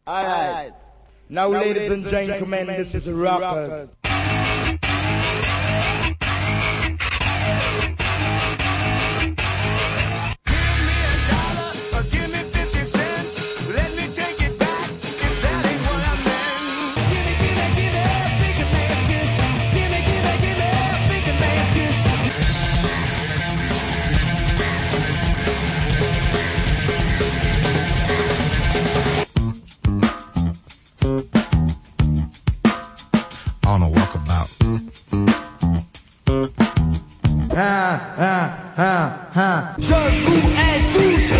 Alright. Now, ladies and gentlemen, this is the Rockers. Je vous hais tous.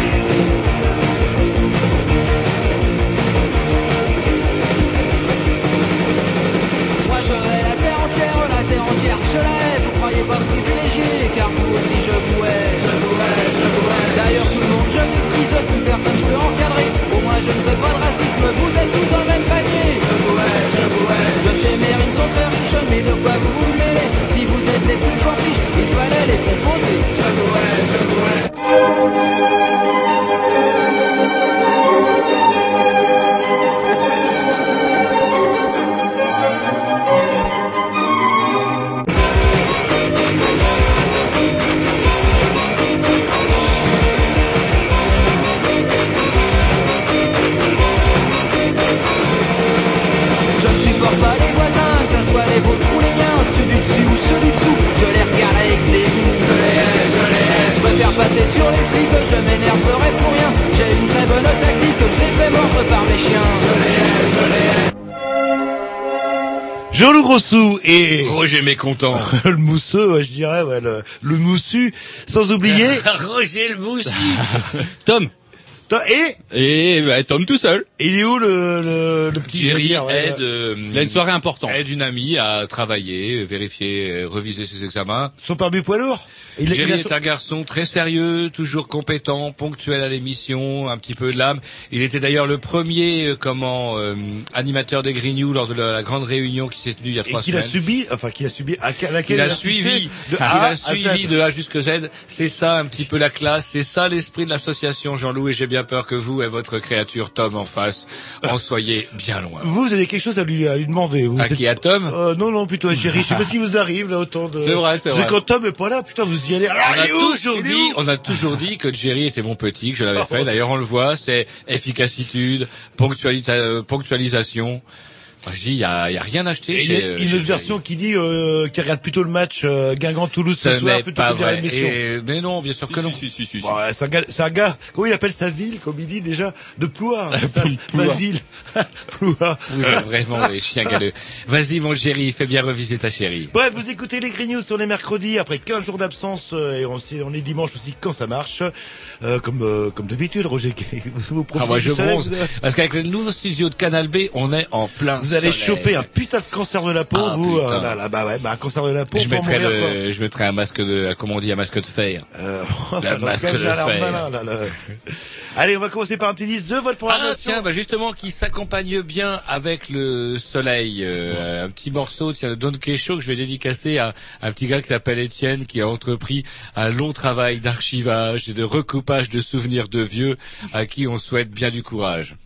Moi je hais la terre entière, je la hais. Vous croyez pas privilégié, car vous aussi je vous hais. Je vous hais, je vous hais. D'ailleurs tout le monde je méprise, plus personne je peux encadrer. Au moins je ne fais pas de racisme, vous êtes tous dans le même panier. Je vous hais, je vous hais. Je sais mes rimes sont très riches, mais de quoi vous vous mêlez? Si vous êtes les plus forts riches, il fallait les composer. Je vous hais, je vous hais. Je ne supporte pas les voisins, que ça soit les vôtres ou les miens, ceux du dessus ou ceux du dessous, je les regarde avec dégoût. Je les hais, je les hais. Je préfère passer sur les flics, je m'énerverai pour rien. J'ai une très bonne tactique, je les fais mordre par mes chiens. Je les hais, je les hais. Jean-Loup Grossou et Roger Mécontent. le mousseux, ouais, je dirais, ouais, le moussu, sans oublier Roger le moussu. Tom. Et Tom tout seul. il est où le petit Jerry Jaguar, ouais, aide, il a une soirée importante. Aide une amie à travailler, vérifier, réviser ses examens. Son permis poids lourd. Jerry est un garçon très sérieux, toujours compétent, ponctuel à l'émission, un petit peu de l'âme. Il était d'ailleurs le premier, animateur des Grignoux lors de la grande réunion qui s'est tenue il y a 3 semaines. Qu'il a suivi, à laquelle Il a suivi de A jusqu'à Z. C'est ça un petit peu la classe, c'est ça l'esprit de l'association, Jean-Loup, et j'ai bien peur que vous et votre créature Tom en face en soyez bien loin. Vous avez quelque chose à lui demander. Qui, à Tom? Non, plutôt à Jerry. Je sais pas si vous arrive, là, autant de... C'est vrai. Quand Tom est pas là, putain, vous y allez. On a toujours dit que Jerry était mon petit, que je l'avais fait. D'ailleurs, on le voit, c'est efficacité, ponctualisation. Je dis, il y a rien acheté. Il y a une autre version qui dit qui regarde plutôt le match Guingamp-Toulouse ce soir plutôt que de dire l'émission. Mais non, bien sûr que non. Si. Bon, c'est un gars. Comment il appelle sa ville, comme il dit déjà, de Ploie. Ma ville, Ploie. Vous êtes vraiment des chiens galeux. Vas-y, mon Jerry, fais bien reviser ta chérie. Bref, vous écoutez les Grignoux sur les mercredis après 15 jours d'absence et on est dimanche aussi quand ça marche. Comme d'habitude, Roger. Vous profitez moi je du soleil, bronze. Parce qu'avec le nouveau studio de Canal B, on est en plein vous allez choper un putain de cancer de la peau, vous. Un cancer de la peau. Je mettrai un masque de, comment on dit, un masque de fer. Un masque de fer. Allez, on va commencer par un petit disque de votre programmation. Tiens, justement, qui s'accompagne bien avec le soleil. Un petit morceau, tiens, de Don Quixote que je vais dédicacer à un petit gars qui s'appelle Étienne, qui a entrepris un long travail d'archivage et de recoupage de souvenirs de vieux, à qui on souhaite bien du courage.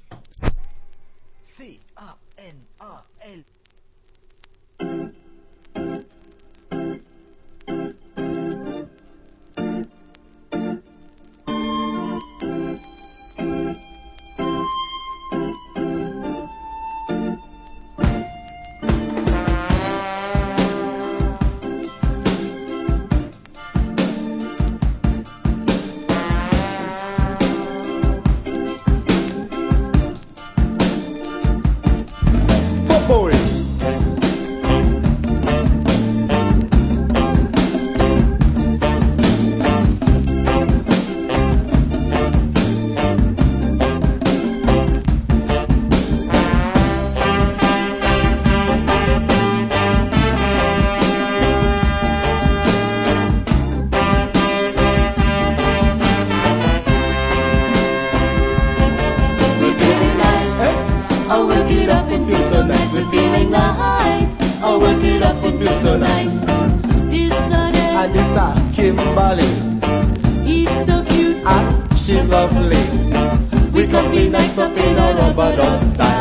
Kimberly. He's so cute and she's lovely. We could be nice up in a rubber dust style.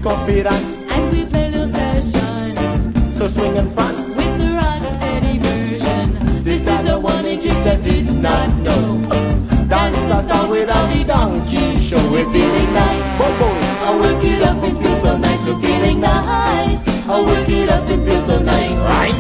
confidence. And we play the fashion So swing and prance. with the rock steady version. This is the one in case I did not know. Dance us out with the donkey show. We're feeling nice. Bobo. I work it up and feel so nice. We're feeling nice. I work it up and feel so nice. Right.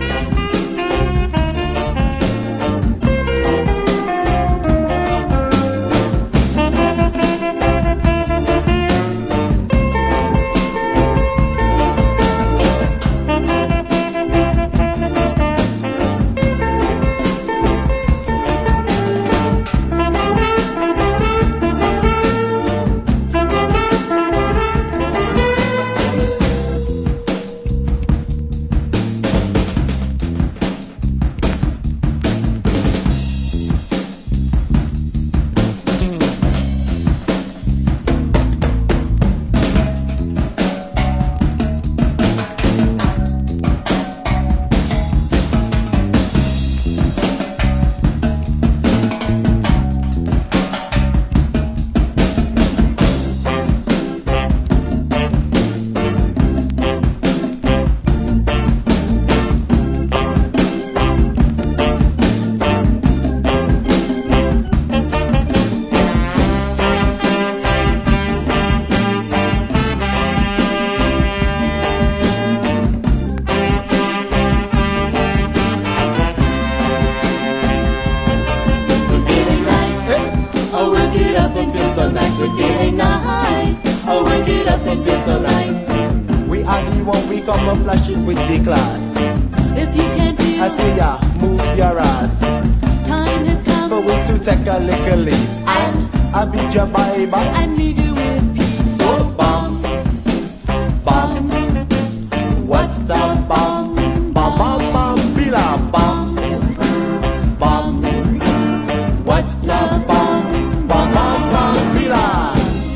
Flash it with the class. If you can't do, I tell ya, move your ass. time has come For we to take a little leave. and I beat your bye bye. and leave you with peace. So bomb, bomb, what a bomb, bomb, bomb, bomb, bila bomb, bomb, what a bomb, bomb, bomb, bomb, bila.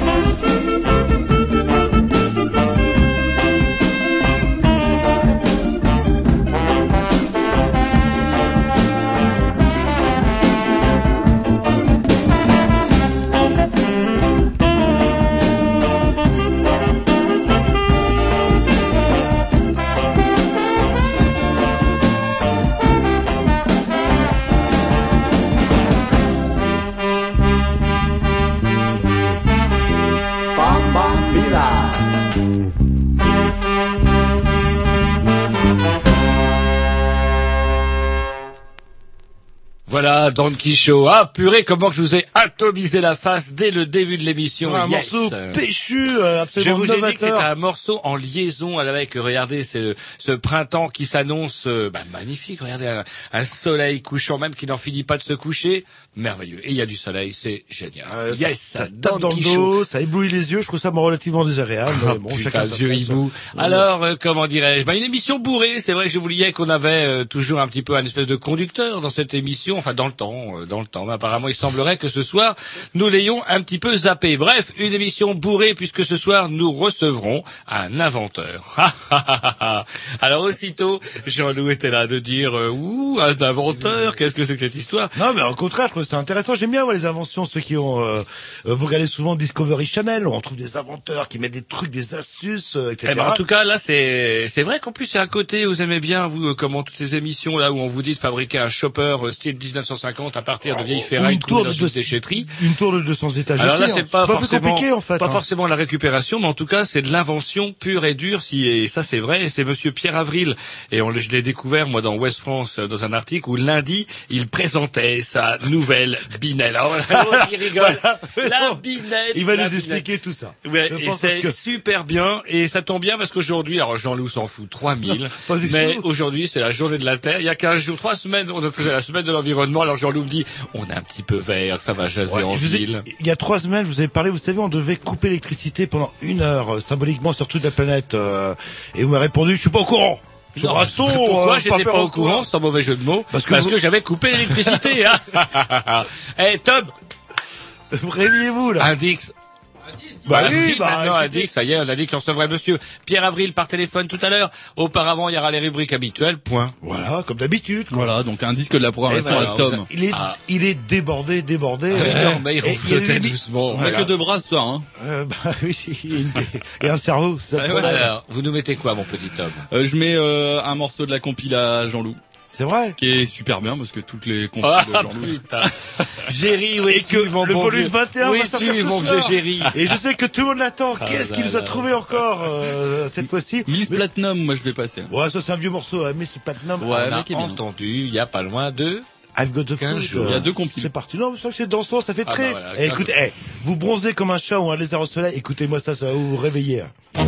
Voilà, Donkey Show. Ah, purée, comment que je vous ai atomisé la face dès le début de l'émission. C'est un Yes. morceau péchu, absolument Je vous ai dit que c'était novateur. un morceau en liaison avec, regardez, c'est ce printemps qui s'annonce magnifique. Regardez, un soleil couchant même qui n'en finit pas de se coucher. Merveilleux. Et il y a du soleil, c'est génial. Yes, ça tape dans le Donkey Show. dos, ça éblouit les yeux, je trouve ça relativement désagréable. Mais bon, Putain, chacun sa vieux place. hibou. Alors, comment dirais-je, une émission bourrée. C'est vrai que j'oubliais qu'on avait toujours un petit peu un espèce de conducteur dans cette émission, enfin dans le temps. Mais apparemment, il semblerait que ce soir, nous l'ayons un petit peu zappé. Bref, une émission bourrée puisque ce soir, nous recevrons un inventeur. Alors aussitôt, Jean-Loup était là de dire, ouh, un inventeur, qu'est-ce que c'est que cette histoire? Non, mais au contraire, je trouve ça intéressant. J'aime bien voir les inventions, ceux qui ont... vous regardez souvent Discovery Channel, où on trouve des inventeurs qui mettent des trucs, des astuces, etc. Eh ben, en tout cas, là, c'est vrai qu'en plus, il y a un côté, vous aimez bien, vous, comment toutes ces émissions, là, où on vous dit de fabriquer un chopper style 1950 à partir de vieilles ferrailles trouvées dans une déchetterie. Une tour de 200 étages. Alors là, aussi, c'est pas plus forcément, compliqué, en fait. pas forcément la récupération, mais en tout cas, c'est de l'invention pure et dure, et ça, c'est vrai, et c'est monsieur Pierre Avril. Et je l'ai découvert, moi, dans Ouest France, dans un article où lundi, il présentait sa nouvelle binette. Alors, il rigole. La binette. Il va la nous binette. expliquer tout ça. Ouais, et c'est super bien, et ça tombe bien parce qu'aujourd'hui, alors Jean-Loup s'en fout, 3000, pas du mais tout. aujourd'hui c'est la journée de la Terre, il y a 15 jours, 3 semaines, on faisait la semaine de l'environnement, alors Jean-Loup me dit, on est un petit peu vert, ça va jaser en ville. Il y a 3 semaines, je vous avez parlé, vous savez, on devait couper l'électricité pendant 1 heure, symboliquement sur toute la planète, et vous m'avez répondu, je suis pas au courant. Non, pourquoi j'étais pas au courant, sans mauvais jeu de mots? Parce que j'avais coupé l'électricité, hein. Eh, Tom! Réveillez-vous, là. Un disque. Maintenant, on a dit que ça y est, on a dit qu'on recevrait monsieur Pierre Avril par téléphone tout à l'heure. Auparavant, il y aura les rubriques habituelles, point. Voilà, comme d'habitude. Voilà, donc un disque de la programmation à Tom. Il est débordé. Non, mais il ronfle doucement. On a que 2 bras ce soir, hein. Oui, et un cerveau. Alors, vous nous mettez quoi, mon petit Tom? Je mets un morceau de la compile à Jean-Loup. C'est vrai. Qui est super bien parce que toutes les compiles de Jean-Loup. Putain. Géry, oui, et que le volume 21 oui, va sortir ce mon soir. vieux Géry. Et je sais que tout le monde l'attend. Qu'est-ce qu'il nous a trouvé encore cette fois-ci? Miss Platinum, moi je vais passer. Ouais, ça c'est un vieux morceau, Miss Platinum. Ouais, on a entendu, il y a pas loin de I've got the 15 food. jours. Il y a 2 compiles. C'est parti. Non, mais ça c'est dansant, ça fait très. Voilà, écoutez, vous bronzez comme un chat ou un lézard au soleil. Écoutez-moi ça va vous réveiller.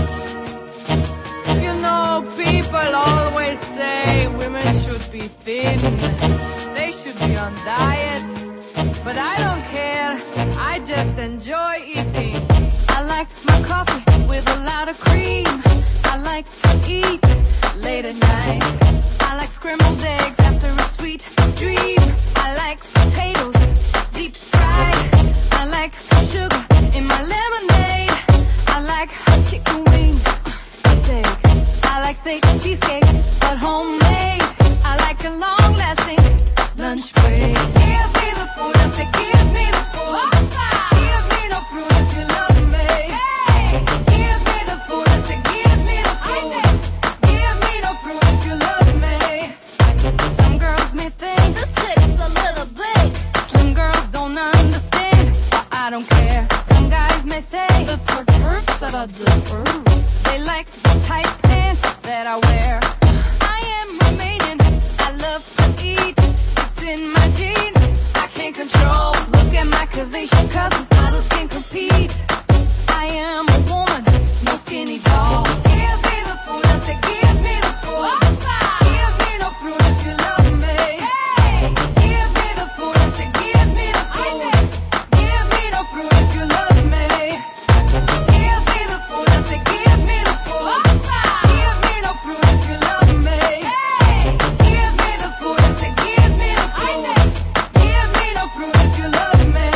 You know, people always say women should be thin, they should be on diet, but I don't care, I just enjoy eating. I like my coffee with a lot of cream, I like to eat late at night, I like scrambled eggs after a sweet dream, I like potatoes deep fried, I like some sugar in my lemonade, I like hot chicken wings, I like thick cheesecake, but homemade. I like a long-lasting lunch break. Give me the food, I say give me the food. Give me no fruit if you love me. Hey, give me the food, I say give me the food. Give me no fruit if you love me. Some girls may think the six a little big. Slim girls don't understand, but I don't care. Some guys may say it's the perks that I do. They like the tight pants that I wear. I am Romanian, I love to eat. It's in my genes, I can't control. Look at my curvaceous cousins, models can't compete. I am a woman, no skinny doll. Give me the food, I say give me the food. Give me no fruit if you love me. Hey, give me the food, I say give me the food. Give me no fruit if you love me. Give me the food, I say give me the food. Give me no fruit if you love me. Hey, give me the food, I say give me the food. Give me no fruit if you love me.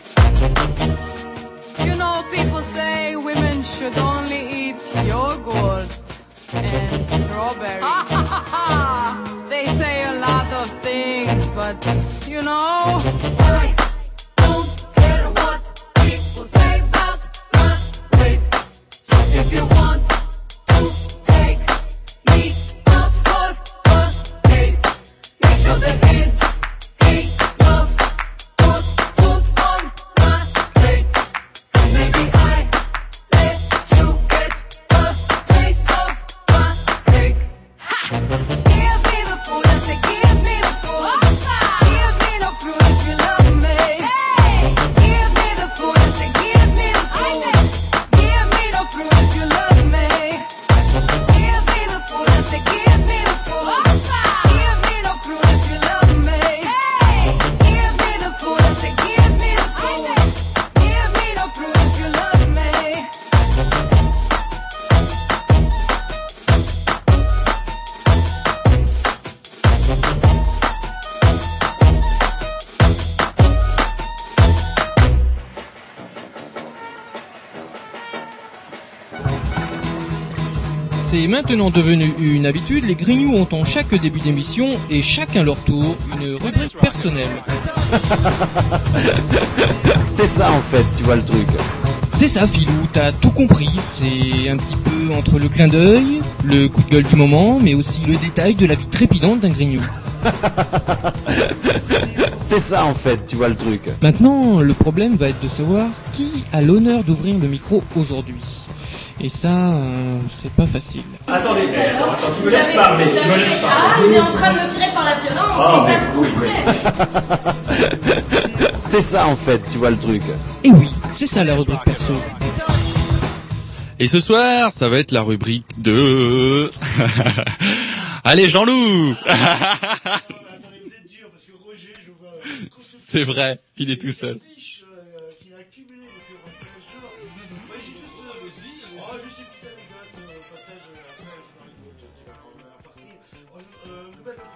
You know, people say women should only eat yogurt and strawberries. They say a lot of things, but you know, I don't care what people say about my weight. So if you want to take me out for a date, make sure there is enough good food on my plate. And maybe I let you get a taste of my cake. Ha! Give me the food, I say give me the food. Give me no fruit if you love me. Hey, give me the food, I say give me the food. Give me no fruit if you love me. Give me the food, I say give me the food. Give me no fruit if you love me. Hey, give me the food, I say give me the food. Give me no fruit if you love me. C'est maintenant devenu une habitude, les Grignoux ont en chaque début d'émission, et chacun leur tour, une rubrique personnelle. C'est ça en fait, tu vois le truc. C'est ça Philou, t'as tout compris, c'est un petit peu entre le clin d'œil, le coup de gueule du moment, mais aussi le détail de la vie trépidante d'un Grignou. C'est ça en fait, tu vois le truc. Maintenant, le problème va être de savoir qui a l'honneur d'ouvrir le micro aujourd'hui. Et ça, c'est pas facile. Attendez, tu me laisses parler, tu me laisses parler. Ah, il est en train de me tirer par la violence, c'est ça vous comprenez. C'est ça en fait, tu vois le truc. Et oui, c'est ça la rubrique perso. Et ce soir, ça va être la rubrique de... Allez Jean-Loup. C'est vrai, il est tout seul.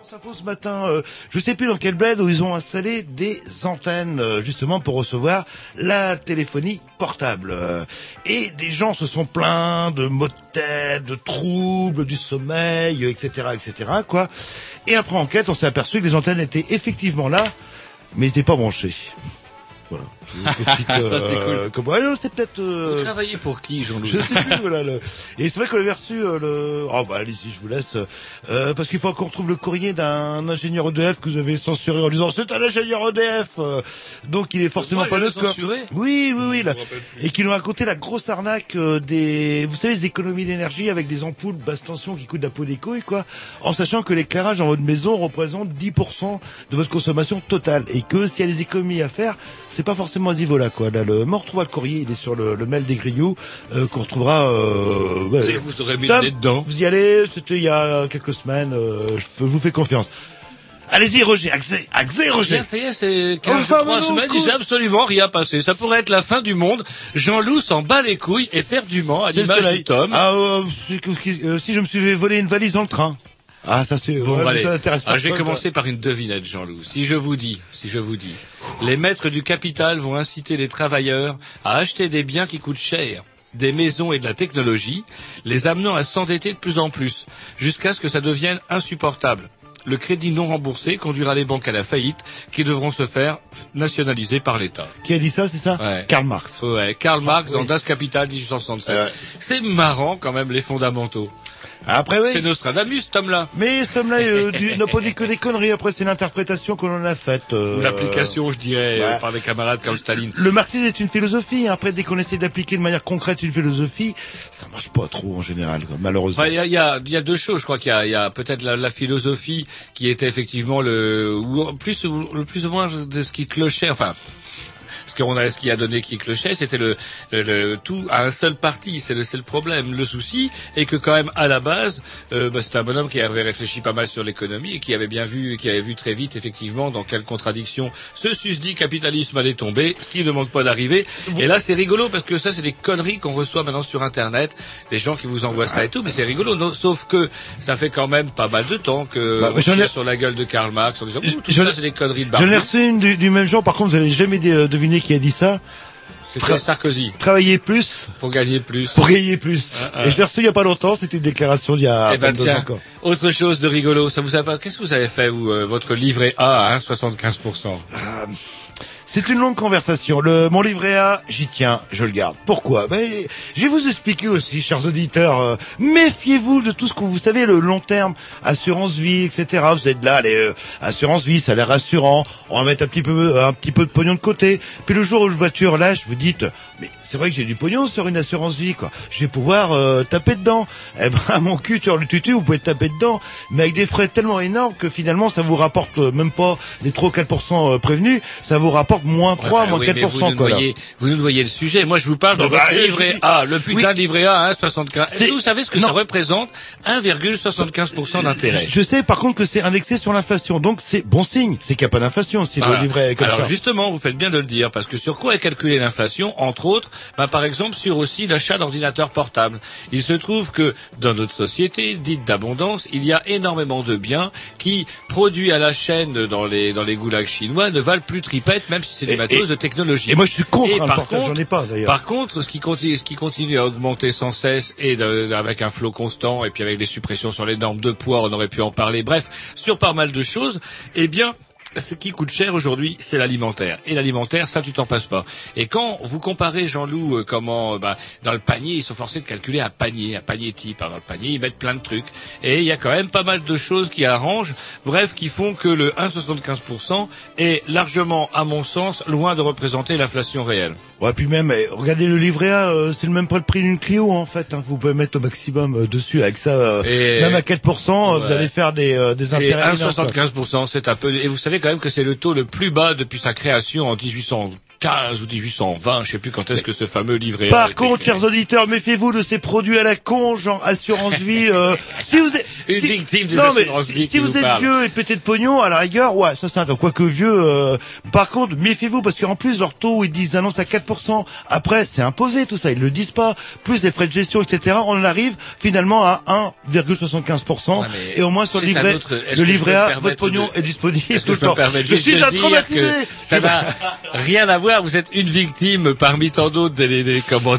Info ce matin, je sais plus dans quel bled où ils ont installé des antennes justement pour recevoir la téléphonie portable. Et des gens se sont plaints de maux de tête, de troubles du sommeil, etc., quoi. Et après enquête, on s'est aperçu que les antennes étaient effectivement là, mais n'étaient pas branchées. Voilà. Ça c'est cool. Comme... Ouais, non, c'est peut-être. Vous travaillez pour qui, Jean-Loup? Je sais plus. Voilà. Et c'est vrai qu'on avait reçu le. Oh bah allez-y, je vous laisse. Parce qu'il faut qu'on retrouve le courrier d'un ingénieur EDF que vous avez censuré en disant c'est un ingénieur EDF. Donc il est forcément pas neutre. Censuré. Oui. Là. Et qui nous racontait la grosse arnaque des. Vous savez, les économies d'énergie avec des ampoules basse tension qui coûtent la peau des couilles, quoi. En sachant que l'éclairage dans votre maison représente 10% de votre consommation totale et que s'il y a des économies à faire, c'est pas forcément à ce niveau-là, quoi. Là, on retrouvera le courrier, il est sur le mail des Grignoux, qu'on retrouvera. Vous aurez mis le nez dedans. Vous y allez, c'était il y a quelques semaines. Je vous fais confiance. Allez-y, Roger, Axé, Roger. Ça y est, c'est 3 semaines, il s'est absolument rien passé. Ça pourrait être la fin du monde. Jean-Loup s'en bat les couilles éperdument à l'image du tome. Si je me suis volé une valise dans le train. Ah, ça c'est bon, allez. Ça n'intéresse pas. Je vais commencer par une devinette, Jean-Loup. Si je vous dis, les maîtres du capital vont inciter les travailleurs à acheter des biens qui coûtent cher, des maisons et de la technologie, les amenant à s'endetter de plus en plus, jusqu'à ce que ça devienne insupportable. Le crédit non remboursé conduira les banques à la faillite, qui devront se faire nationaliser par l'État. Qui a dit ça, c'est ça? Ouais. Karl Marx. Ouais, Karl Marx dans Das Kapital 1867. C'est marrant quand même les fondamentaux. Après, oui. C'est Nostradamus, cet homme-là. Mais cet homme-là, n'a pas dit que des conneries. Après, c'est l'interprétation qu'on en a faite. Ou l'application, je dirais, par des camarades comme Staline. Le marxisme est une philosophie. Après, dès qu'on essaie d'appliquer de manière concrète une philosophie, ça marche pas trop en général, quoi, malheureusement. Il y a deux choses. Je crois qu'il y a peut-être la philosophie qui était effectivement le plus ou moins de ce qui clochait. Enfin. Ce qui a donné qui clochait, c'était le tout à un seul parti. C'est le problème. Le souci est que quand même à la base, c'est un bonhomme qui avait réfléchi pas mal sur l'économie et qui avait vu très vite effectivement dans quelle contradiction ce susdit capitalisme allait tomber, ce qui ne manque pas d'arriver. Et là, c'est rigolo parce que ça, c'est des conneries qu'on reçoit maintenant sur Internet, des gens qui vous envoient ça et tout, mais c'est rigolo. Sauf que ça fait quand même pas mal de temps que on tire sur la gueule de Karl Marx en disant tout ça, c'est des conneries de barbu. J'en ai reçu une du même genre. Par contre, vous n'allez jamais deviner qui a dit ça. C'était Sarkozy. Travailler plus. Pour gagner plus. Et je l'ai reçu il y a pas longtemps, c'était une déclaration d'il y a 22 ans encore. Autre chose de rigolo, qu'est-ce que vous avez fait, vous, votre livret A à 75%? C'est une longue conversation. Mon livret A, j'y tiens, je le garde. Pourquoi? Je vais vous expliquer aussi, chers auditeurs. Méfiez-vous de tout ce que vous savez, le long terme, assurance vie, etc. Vous êtes là, les assurance vie, ça a l'air rassurant. On va mettre un petit peu de pognon de côté. Puis le jour où la voiture lâche, vous dites, mais c'est vrai que j'ai du pognon sur une assurance vie, quoi. Je vais pouvoir taper dedans. Eh ben, à mon cul, sur le tutu, vous pouvez taper dedans, mais avec des frais tellement énormes que finalement, ça vous rapporte même pas les 3 ou 4% prévenus, ça vous rapporte moins 3, moins 4%, quoi. Vous nous voyez le sujet. Moi, je vous parle de votre livret A, le putain de livret A, 1,75. Est-ce que vous savez ce que ça représente? 1,75% d'intérêt. Je sais, par contre, que c'est indexé sur l'inflation. Donc, c'est bon signe. C'est qu'il n'y a pas d'inflation si le livret est comme ça. Alors, justement, vous faites bien de le dire, parce que sur quoi est calculée l'inflation? Entre autres, par exemple, sur aussi l'achat d'ordinateurs portables. Il se trouve que, dans notre société, dite d'abondance, il y a énormément de biens qui, produits à la chaîne dans les goulags chinois, ne valent plus tripette, même si c'est des matos de technologie. Et moi, je suis contre un portable, j'en ai pas, d'ailleurs. Par contre, ce qui continue à augmenter sans cesse, et avec un flot constant, et puis avec les suppressions sur les normes de poids, on aurait pu en parler, bref, sur pas mal de choses, eh bien, ce qui coûte cher aujourd'hui, c'est l'alimentaire. Et l'alimentaire, ça, tu t'en passes pas. Et quand vous comparez, Jean-Loup, dans le panier, ils sont forcés de calculer un panier type. Alors, dans le panier, ils mettent plein de trucs. Et il y a quand même pas mal de choses qui arrangent, bref, qui font que le 1,75% est largement, à mon sens, loin de représenter l'inflation réelle. Ouais, puis même, regardez le livret A, c'est même pas le prix d'une Clio, en fait, hein, que vous pouvez mettre au maximum dessus. Avec ça, même à 4%, vous allez faire des intérêts. Et 1,75%, c'est un peu, et vous savez quand même que c'est le taux le plus bas depuis sa création en 1840 1815 ou 1820, je sais plus quand est-ce que ce fameux livret A. Par contre, chers auditeurs, méfiez-vous de ces produits à la con, genre assurance vie. Si vous êtes victime des assurances vie. Si vous êtes vieux et pété de pognon, à la rigueur, ouais, ça c'est un temps. Quoique vieux, par contre, méfiez-vous parce qu'en plus leur taux, ils annoncent à 4%. Après, c'est imposé tout ça, ils le disent pas. Plus les frais de gestion, etc. On en arrive finalement à 1,75%. Ouais, et au moins sur le livret A, votre pognon est disponible tout le temps. Je suis un traumatisé. Ça n'a rien à voir. Vous êtes une victime parmi tant d'autres des contrats.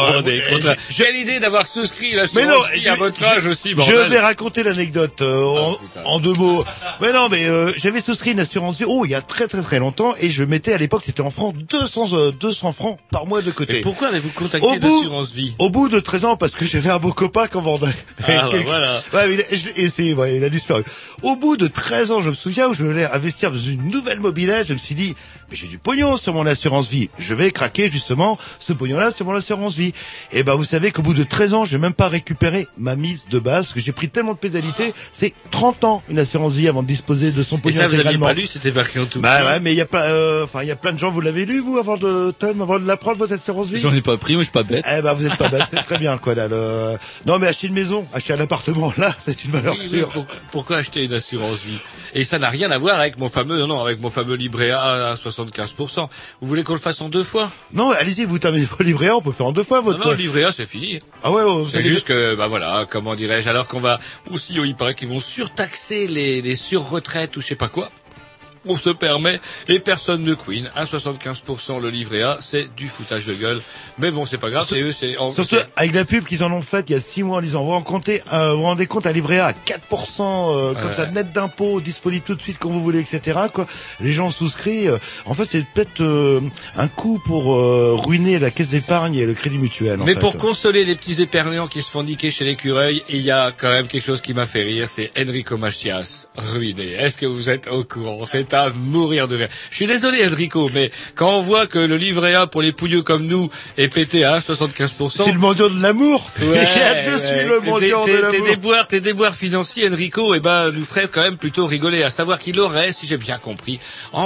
J'ai l'idée d'avoir souscrit l'assurance vie à votre âge aussi. Je vais raconter l'anecdote en 2 mots. Mais non, mais j'avais souscrit une assurance vie. Il y a très très très longtemps et je mettais à l'époque, c'était en francs, 200 francs par mois de côté. Et pourquoi avez-vous contacté l'assurance vie? Au bout de 13 ans, parce que j'avais un beau copain qu'on vendait. Voilà. Ouais, il a disparu. Au bout de 13 ans, je me souviens, où je voulais investir dans une nouvelle mobilette, je me suis dit, mais j'ai du pognon sur mon assurance vie. Je vais craquer justement ce pognon-là sur mon assurance vie. Et vous savez qu'au bout de 13 ans, je n'ai même pas récupéré ma mise de base, parce que j'ai pris tellement de pénalité. C'est 30 ans une assurance vie avant de disposer de son pognon. Et ça, vous n'aviez pas lu, c'était marqué en tout cas. Ouais, mais il y a plein de gens, vous l'avez lu, vous, avant de la prendre, votre assurance vie? J'en ai pas pris, mais je suis pas bête. Vous êtes pas bête, c'est très bien, quoi, là, Non, mais acheter une maison, acheter un appartement, là, c'est une valeur sûre. Pourquoi acheter une assurance vie? Et ça n'a rien à voir avec mon fameux livret A à 75%. Vous voulez qu'on le fasse en 2 fois? Non, allez-y, vous terminez votre livret A, on peut faire en 2 fois votre... Non, le livret A, c'est fini. Ah ouais, c'est juste que, comment dirais-je, alors qu'on va aussi, il paraît qu'ils vont surtaxer les surretraites ou je sais pas quoi. On se permet, et personne ne queen. À 75% le livret A, c'est du foutage de gueule. Mais bon, c'est pas grave, c'est eux, surtout avec la pub qu'ils en ont faite il y a 6 mois en disant, vous vous rendez compte, un livret A à 4%, comme ça, net d'impôts, disponible tout de suite quand vous voulez, etc., quoi. Les gens souscrivent. En fait, c'est peut-être, un coup pour, ruiner la caisse d'épargne et le crédit mutuel. Mais pour consoler les petits épargnants qui se font niquer chez l'écureuil, il y a quand même quelque chose qui m'a fait rire, c'est Enrico Macias, ruiné. Est-ce que vous êtes au courant? C'est à mourir de rire. Je suis désolé, Enrico, mais quand on voit que le livret A pour les pouilleux comme nous est pété à 75%. C'est le mendiant de l'amour. Ouais, je suis le mendiant de l'amour. Tes déboires financiers, Enrico, nous ferait quand même plutôt rigoler. À savoir qu'il aurait, si j'ai bien compris,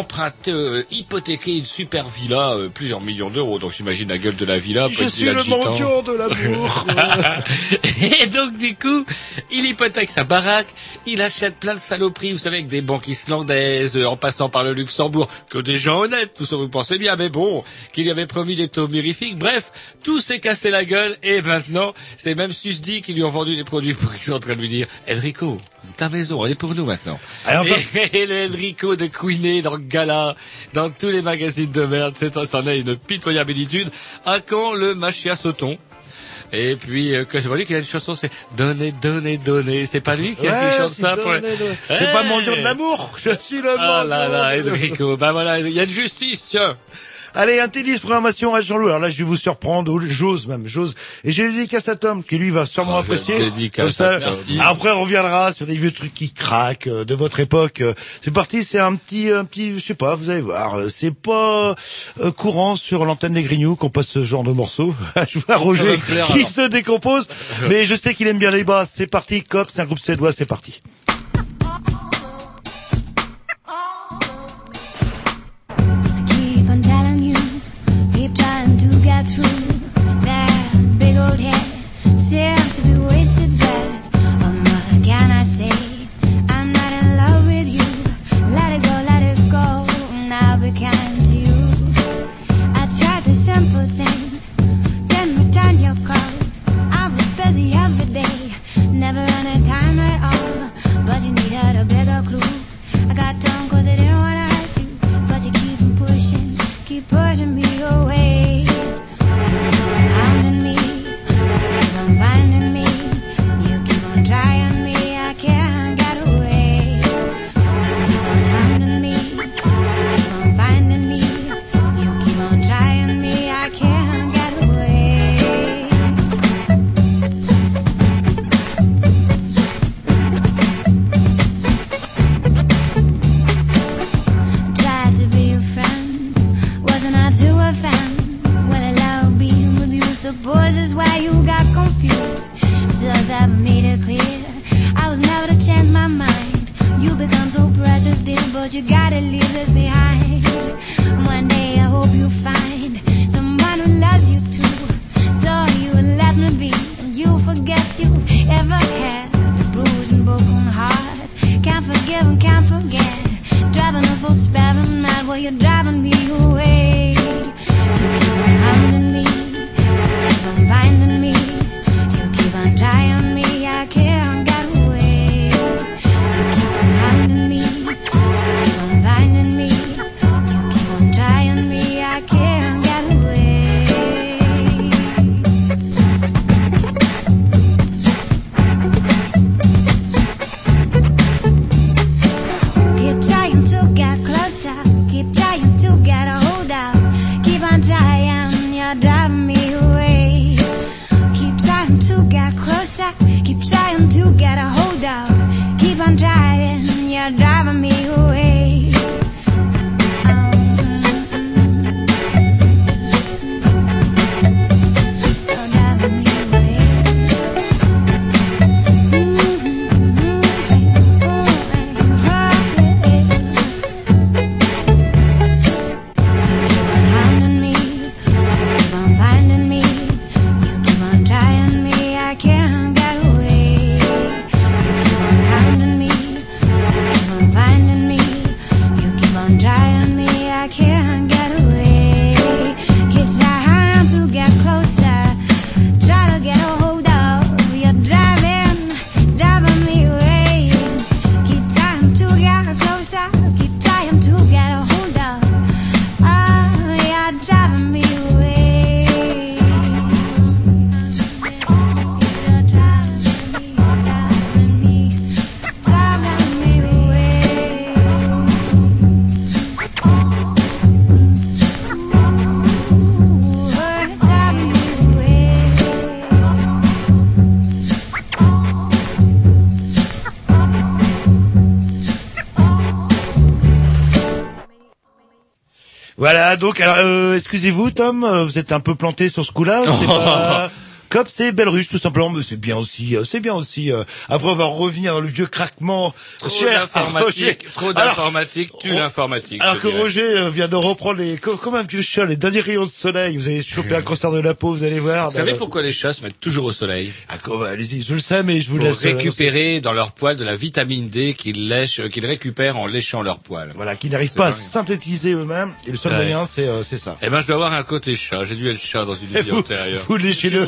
hypothéqué une super villa, plusieurs millions d'euros. Donc j'imagine la gueule de la villa. Je suis le mendiant de l'amour. Et donc du coup, il hypothèque sa baraque, il achète plein de saloperies, vous savez, avec des banques islandaises, en passant par le Luxembourg, que des gens honnêtes, tout ça vous pensez bien, mais bon, qu'il y avait promis des taux mirifiques. Bref, tout s'est cassé la gueule, et maintenant, c'est même Susdi qui lui ont vendu des produits pour qu'ils sont en train de lui dire, Enrico, ta maison, elle est pour nous maintenant. Alors, et le Enrico de Queené dans Gala, dans tous les magazines de merde, c'en est une pitoyabilitude. À quand le Machia Sauton? Et puis, c'est pas lui qui a une chanson, c'est Donnez, donnez, donnez. C'est pas lui qui chante ça pour... C'est pas mon dieu de l'amour. Je suis le mendiant. Ah là là, Enrico. Voilà, il y a de justice, tiens. Allez, un tennis programmation à Jean-Loup. Alors là, je vais vous surprendre, j'ose. Et j'ai une dédicace à Tom, qui lui va sûrement apprécier. Merci. Après, on reviendra sur des vieux trucs qui craquent de votre époque. C'est parti, c'est un petit, je sais pas, vous allez voir. C'est pas courant sur l'antenne des Grignoux qu'on passe ce genre de morceaux. Je vois Roger qui se décompose, mais je sais qu'il aime bien les basses. C'est parti, Cop, c'est un groupe suédois, c'est parti. Through that big old head seems to be wasted there. What can I say? I'm not in love with you. Let it go, now be kind to you. I tried the simple things, then return your calls. I was busy every day, never any time at all. But you needed a bigger clue. I got done cause I didn't wanna hurt you, but you keep pushing me away. Suppose is why you got confused. Thought that made it clear I was never to change my mind. You become so precious, dear, but you gotta leave this behind. One day I hope you find someone who loves you too. So you let me be, and you forget you ever had a bruised and broken heart. Can't forgive and can't forget. Driving us both sparing mad while you're driving me away. You keep on hounding me, you keep on finding me, you keep on trying me, I can't get away. You keep on hounding me, you keep on finding me, you keep on trying me, I can't get away. Keep trying to get closer, keep trying to get a hold of, keep on trying, you're driving me away. Keep trying to get closer, keep trying to get a hold of, keep on trying, you're driving me away. You're driving me away. Hounding me, you keep on finding me, you keep on trying me, I can't get away. You keep on hounding me, you keep on finding me, you keep on trying me, I can't get away. Keep trying to get closer, try to get a hold of, you're driving me away. Keep trying to get closer, keep trying to get a hold of, you're driving me away. You're driving me away. Ooh, you're driving me away. Voilà, donc, alors, excusez-vous, Tom, vous êtes un peu planté sur ce coup-là. C'est pas... Cop, c'est Belle Ruche, tout simplement, mais c'est bien aussi, après, on va revenir le vieux craquement. Trop d'informatique, tue l'informatique. Alors que Roger vient de reprendre comme un vieux chat, les derniers rayons de soleil. Vous avez chopé un cancer de la peau, vous allez voir. Vous savez pourquoi les chats se mettent toujours au soleil? Allez-y, je le sais, mais je vous Pour laisse récupérer dans leur poil de la vitamine D qu'ils récupèrent en léchant leur poil. Voilà, qu'ils n'arrivent pas à synthétiser eux-mêmes. Et le seul moyen, c'est ça. Eh ben, je dois avoir un côté chat. J'ai dû être chat dans une vie antérieure. Vous léchez-le.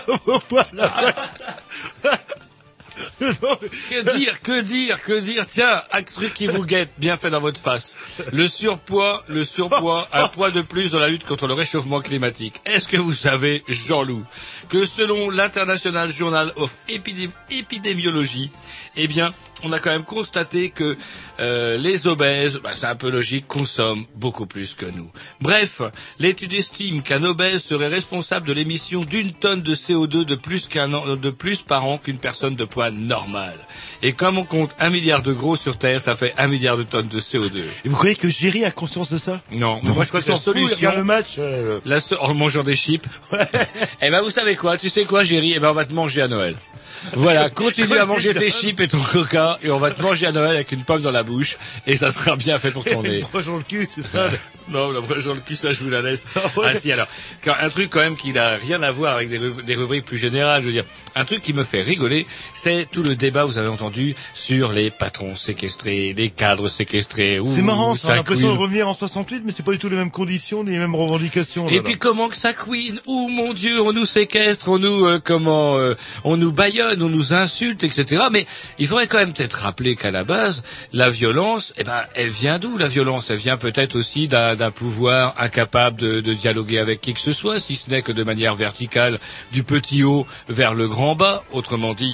Que dire, tiens, un truc qui vous guette, bien fait dans votre face. Le surpoids, un poids de plus dans la lutte contre le réchauffement climatique. Est-ce que vous savez, Jean-Loup, que selon l'International Journal of Epidemiology, eh bien, on a quand même constaté que les obèses, c'est un peu logique, consomment beaucoup plus que nous. Bref, l'étude estime qu'un obèse serait responsable de l'émission d'1 tonne de CO2 de plus par an qu'une personne de poids normale. Et comme on compte 1 milliard de gros sur Terre, ça fait 1 milliard de tonnes de CO2. Et vous croyez que Géry a conscience de ça? Non. Moi, je crois que la solution... Regarde le match. En mangeant des chips. Ouais. Eh ben, vous savez quoi? Tu sais quoi, Géry? Eh ben, on va te manger à Noël. Voilà, continue à manger tes chips et ton coca, et on va te manger à Noël avec une pomme dans la bouche, et ça sera bien fait pour ton nez. Une broche dans le cul, c'est ça? Non, la broche dans le cul, ça, je vous la laisse. Ah si, alors, un truc quand même qui n'a rien à voir avec des rubriques plus générales, je veux dire, un truc qui me fait rigoler, c'est tout le débat, vous avez entendu, sur les patrons séquestrés, les cadres séquestrés. C'est marrant, ça a l'impression de revenir en 68, mais c'est pas du tout les mêmes conditions, ni les mêmes revendications. Et puis comment que ça queen? Oh mon Dieu, on nous séquestre, on nous, on nous baillonne, on nous insulte, etc. Mais il faudrait quand même peut-être rappeler qu'à la base, la violence, elle vient d'où la violence? Elle vient peut-être aussi d'un pouvoir incapable de dialoguer avec qui que ce soit, si ce n'est que de manière verticale, du petit haut vers le grand bas, autrement dit,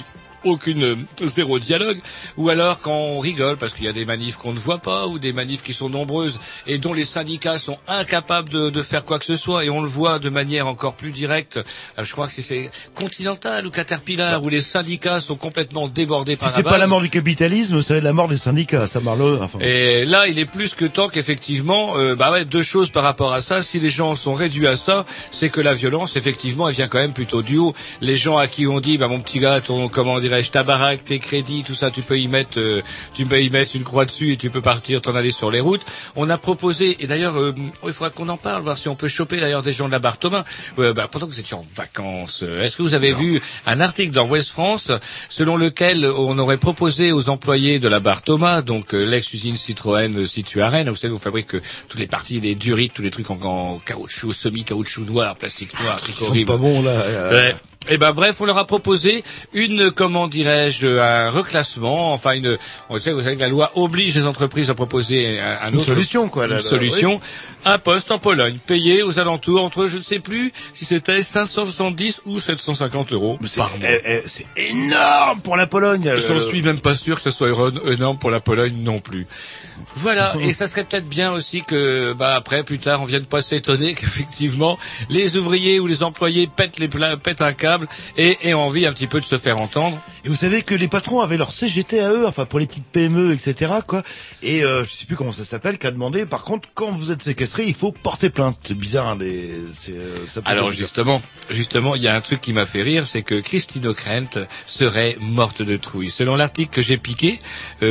zéro dialogue, ou alors quand on rigole parce qu'il y a des manifs qu'on ne voit pas ou des manifs qui sont nombreuses et dont les syndicats sont incapables de faire quoi que ce soit, et on le voit de manière encore plus directe, je crois que c'est Continental ou Caterpillar, où les syndicats sont complètement débordés par la base. Si c'est pas la mort du capitalisme, ça va être la mort des syndicats, ça marle. Enfin. Et là, il est plus que temps qu'effectivement, deux choses par rapport à ça. Si les gens sont réduits à ça, c'est que la violence, effectivement, elle vient quand même plutôt du haut. Les gens à qui on dit, mon petit gars, dirais-je, ta baraque, tes crédits, tout ça, tu peux y mettre une croix dessus et tu peux partir, t'en aller sur les routes. On a proposé, et d'ailleurs, il faudra qu'on en parle, voir si on peut choper d'ailleurs des gens de la barre Thomas. Pendant que vous étiez en vacances, est-ce que vous avez vu un article dans Ouest France selon lequel on aurait proposé aux employés de la barre Thomas, donc l'ex-usine Citroën située à Rennes, vous savez, vous fabriquez toutes les parties, les durites, tous les trucs en caoutchouc, semi-caoutchouc noir, plastique noir, truc horrible. Ils sont pas bons là. Ouais. Et bref, on leur a proposé un reclassement, vous savez que la loi oblige les entreprises à proposer une solution, solution, un poste en Pologne, payé aux alentours entre, je ne sais plus si c'était 570 ou 750 euros par mois. C'est énorme pour la Pologne. J'en suis même pas sûr que ce soit énorme pour la Pologne non plus. Voilà, et ça serait peut-être bien aussi que, après, plus tard, on vienne pas s'étonner qu'effectivement, les ouvriers ou les employés pètent un câble et aient envie un petit peu de se faire entendre. Et vous savez que les patrons avaient leur CGT à eux, pour les petites PME, etc., quoi. Et, je sais plus comment ça s'appelle, qu'a demandé, par contre, quand vous êtes séquestré, il faut porter plainte. C'est bizarre, hein, Alors, justement, il y a un truc qui m'a fait rire, c'est que Christine O'Krent serait morte de trouille. Selon l'article que j'ai piqué,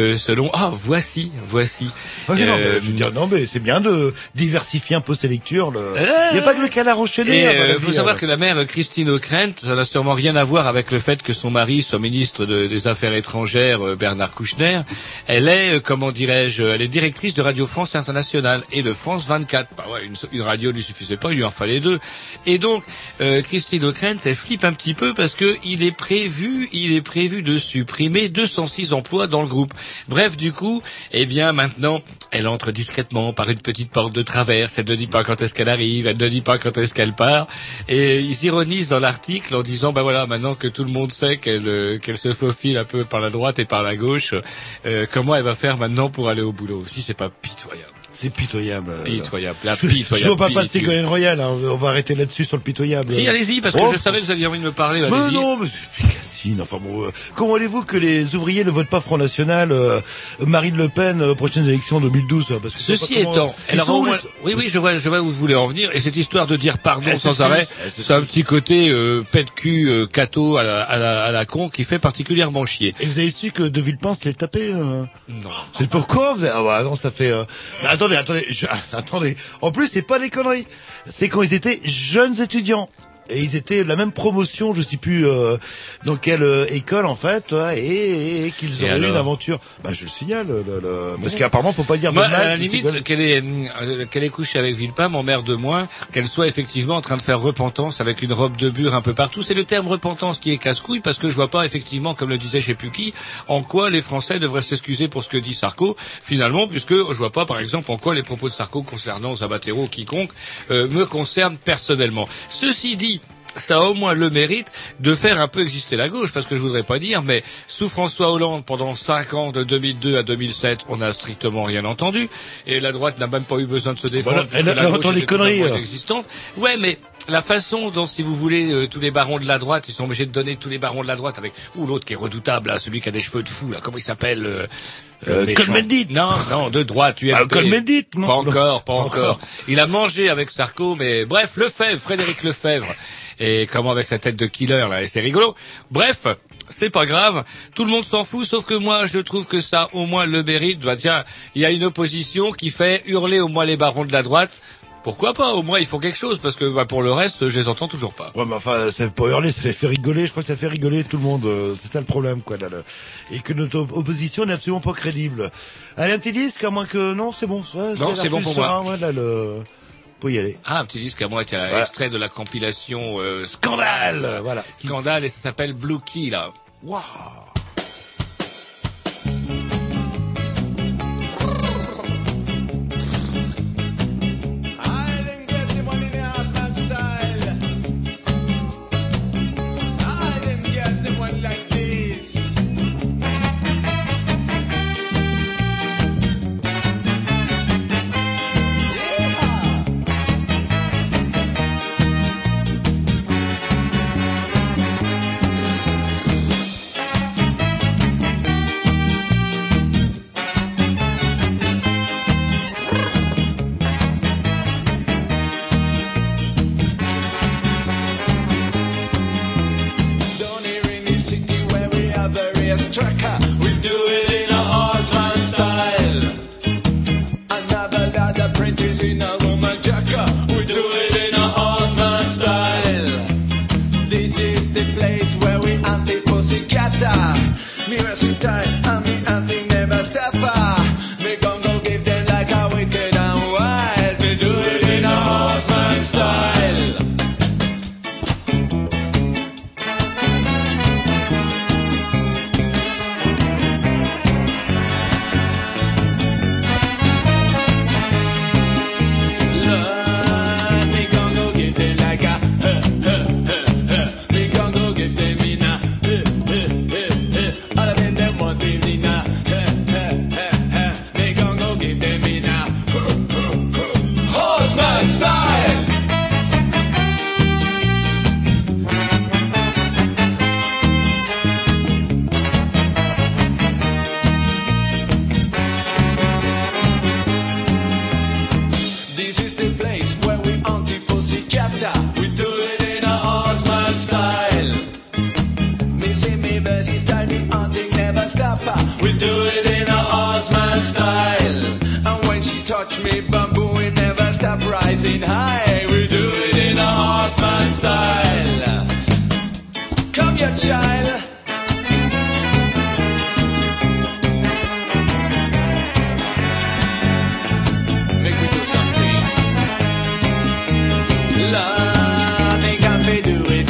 voici. Non, mais c'est bien de diversifier un peu ses lectures. Il n'y a pas que le canard enchaîné. Il faut savoir que la mère Christine O'Krent, ça n'a sûrement rien à voir avec le fait que son mari soit ministre des Affaires étrangères, Bernard Kouchner. Elle est, elle est directrice de Radio France Internationale et de France 24. Une radio ne lui suffisait pas, il lui en fallait deux. Et donc, Christine O'Krent, elle flippe un petit peu parce que il est prévu de supprimer 206 emplois dans le groupe. Bref, du coup, maintenant, elle entre discrètement par une petite porte de traverse, elle ne dit pas quand est-ce qu'elle arrive, elle ne dit pas quand est-ce qu'elle part, et ils ironisent dans l'article en disant, maintenant que tout le monde sait qu'elle se faufile un peu par la droite et par la gauche, comment elle va faire maintenant pour aller au boulot? Si c'est pas pitoyable. C'est pitoyable. Je vois pas de Ségolène Royal, hein. On va arrêter là-dessus sur le pitoyable. Si, allez-y, parce que je savais que vous aviez envie de me parler, allez-y. Non, mais c'est efficace. Comment voulez-vous que les ouvriers ne votent pas Front National, Marine Le Pen, prochaines élections 2012, parce que ceci étant, oui, je vois où vous voulez en venir, et cette histoire de dire pardon sans arrêt, c'est un petit côté, pète-cul, cato à la con qui fait particulièrement chier. Et vous avez su que De Villepin se l'est tapé, Non. C'est pourquoi non, ça fait, attendez. En plus, c'est pas des conneries. C'est quand ils étaient jeunes étudiants. Et ils étaient de la même promotion, je sais plus dans quelle école en fait, et qu'ils ont eu une aventure. Je le signale, parce qu'apparemment faut pas dire de mal. À la limite, qu'elle ait couché avec Villepin m'emmerde moins qu'elle soit effectivement en train de faire repentance avec une robe de bure un peu partout. C'est le terme repentance qui est casse-couille, parce que je vois pas effectivement, comme le disait je sais plus qui, en quoi les Français devraient s'excuser pour ce que dit Sarko, finalement, puisque je vois pas par exemple en quoi les propos de Sarko concernant Zapatero ou quiconque me concernent personnellement. Ceci dit, ça a au moins le mérite de faire un peu exister la gauche, parce que je voudrais pas dire, mais sous François Hollande, pendant 5 ans, de 2002 à 2007, on n'a strictement rien entendu, et la droite n'a même pas eu besoin de se défendre. Elle entend les conneries. Existantes. Ouais, mais la façon dont, si vous voulez, tous les barons de la droite, ils sont obligés de donner tous les barons de la droite avec, l'autre qui est redoutable, là, celui qui a des cheveux de fou, là, comment il s'appelle, Cohn-Bendit. Non, de droite, UMP. Cohn-Bendit, non. Pas encore. Il a mangé avec Sarko, mais bref, Frédéric Lefebvre. Et comment avec sa tête de killer, là, et c'est rigolo. Bref, c'est pas grave, tout le monde s'en fout, sauf que moi, je trouve que ça a au moins le mérite. Tiens, il y a une opposition qui fait hurler au moins les barons de la droite. Pourquoi pas? Au moins, il faut quelque chose, parce que pour le reste, je les entends toujours pas. Ouais, mais ça fait pas hurler, ça les fait rigoler. Je crois que ça fait rigoler tout le monde. C'est ça le problème, quoi. Et que notre opposition n'est absolument pas crédible. Allez, un petit disque, à moins que... Non, c'est bon. Non, c'est bon pour moi. Faut y aller. Un petit disque à moi, extrait de la compilation Scandale, voilà. Scandale, et ça s'appelle Blue Key, là. Waouh. in a Roman jacka. We do it in a horseman style. This is the place where we anti-pussycatter. Me recital and me anti never stopper. Me gon' go give them like a wicked and wild. Me do it in a horseman style. Me bamboo, we never stop rising high. We do it in a horseman style. Come here, child. Make me do something. Love, make me do it.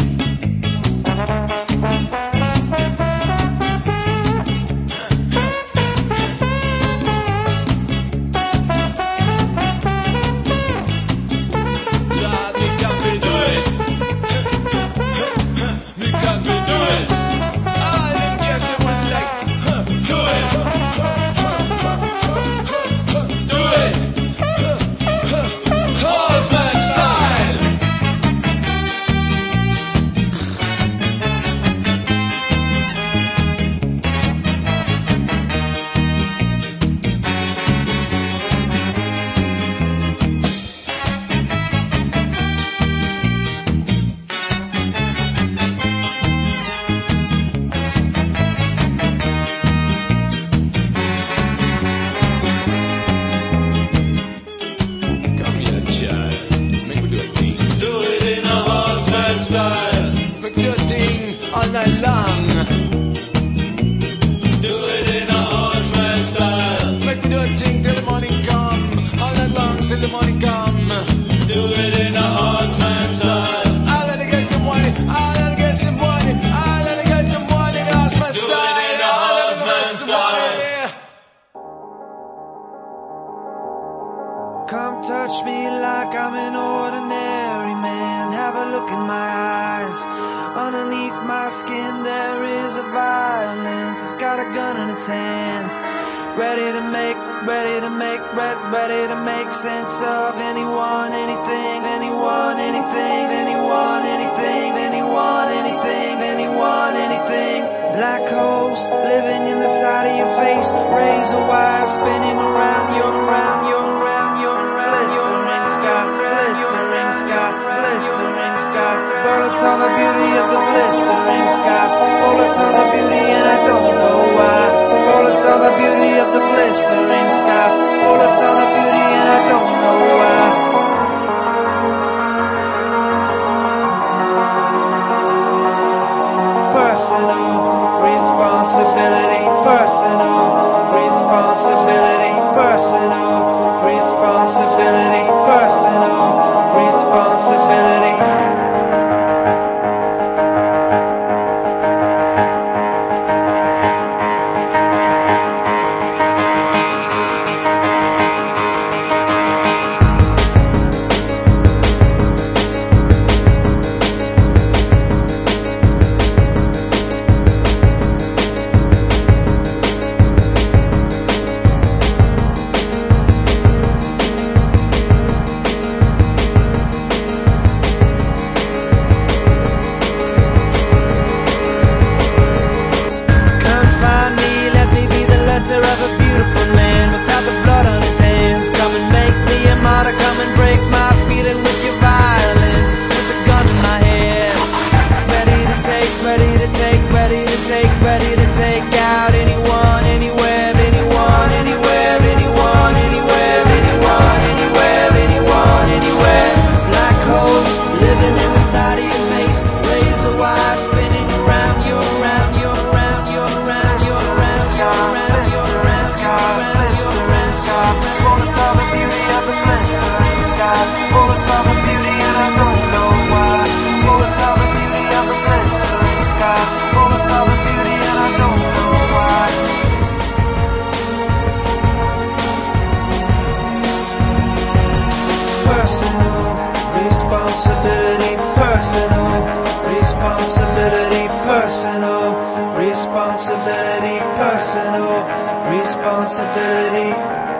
Come touch me like I'm an ordinary man. Have a look in my eyes. Underneath my skin there is a violence. It's got a gun in its hands. Ready to make sense of anyone, anything, anyone, anything, anyone, anything, anyone, anything, anyone, anything. Black holes living in the side of your face. Razor wire spinning around, you're around, you're around, you're around. Blistering sky, blistering sky, blistering sky. Bullets on the beauty of the blistering sky. Bullets on the beauty and I don't know why. Bullets on the beauty of the blistering sky. Bullets on the beauty and I don't know why. Personal responsibility, personal responsibility, personal responsibility, personal responsibility. personal responsibility, personal responsibility, personal responsibility, personal responsibility.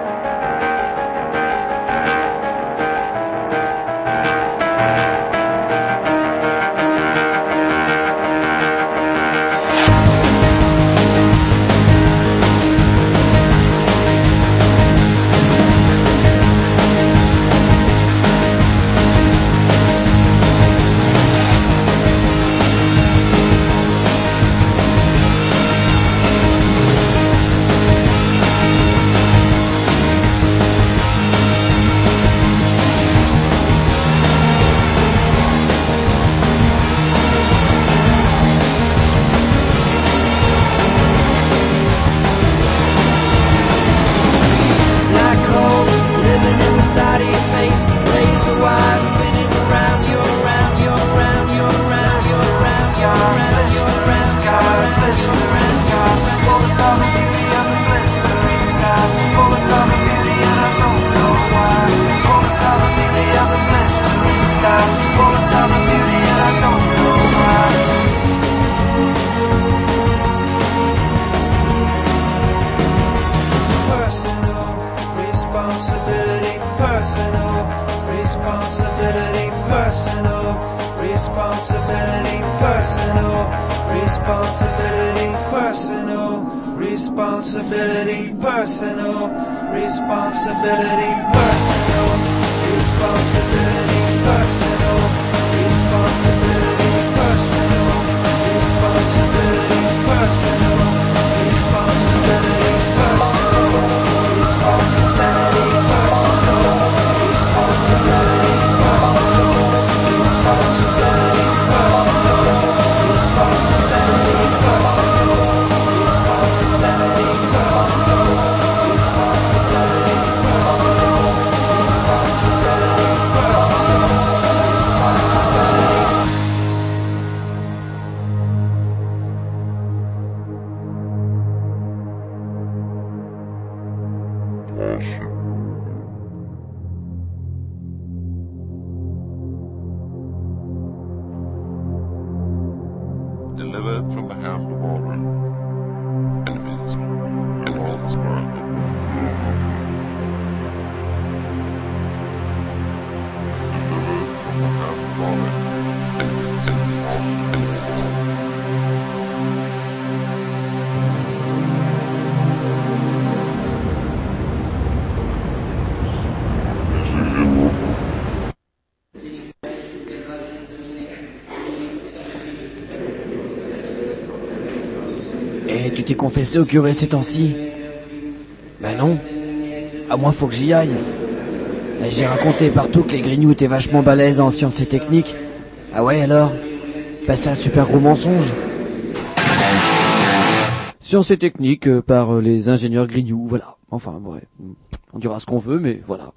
Responsibility, personal responsibility, personal responsibility, personal responsibility, personal responsibility, personal responsibility, personal responsibility, personal responsibility, personal responsibility, personal responsibility, personal responsibility, personal responsibility, personal responsibility, personal responsibility. Delivered from the hand of war. Enemies in all this world. Delivered from the hand of war. Enemies. Et tu t'es confessé au curé ces temps-ci? Ben non. À moi faut que j'y aille. Et j'ai raconté partout que les grignoux étaient vachement balèzes en sciences et techniques. Ah ouais alors? Ben c'est un super gros mensonge. Sciences et techniques par les ingénieurs grignoux, voilà. Enfin ouais, on dira ce qu'on veut, mais voilà.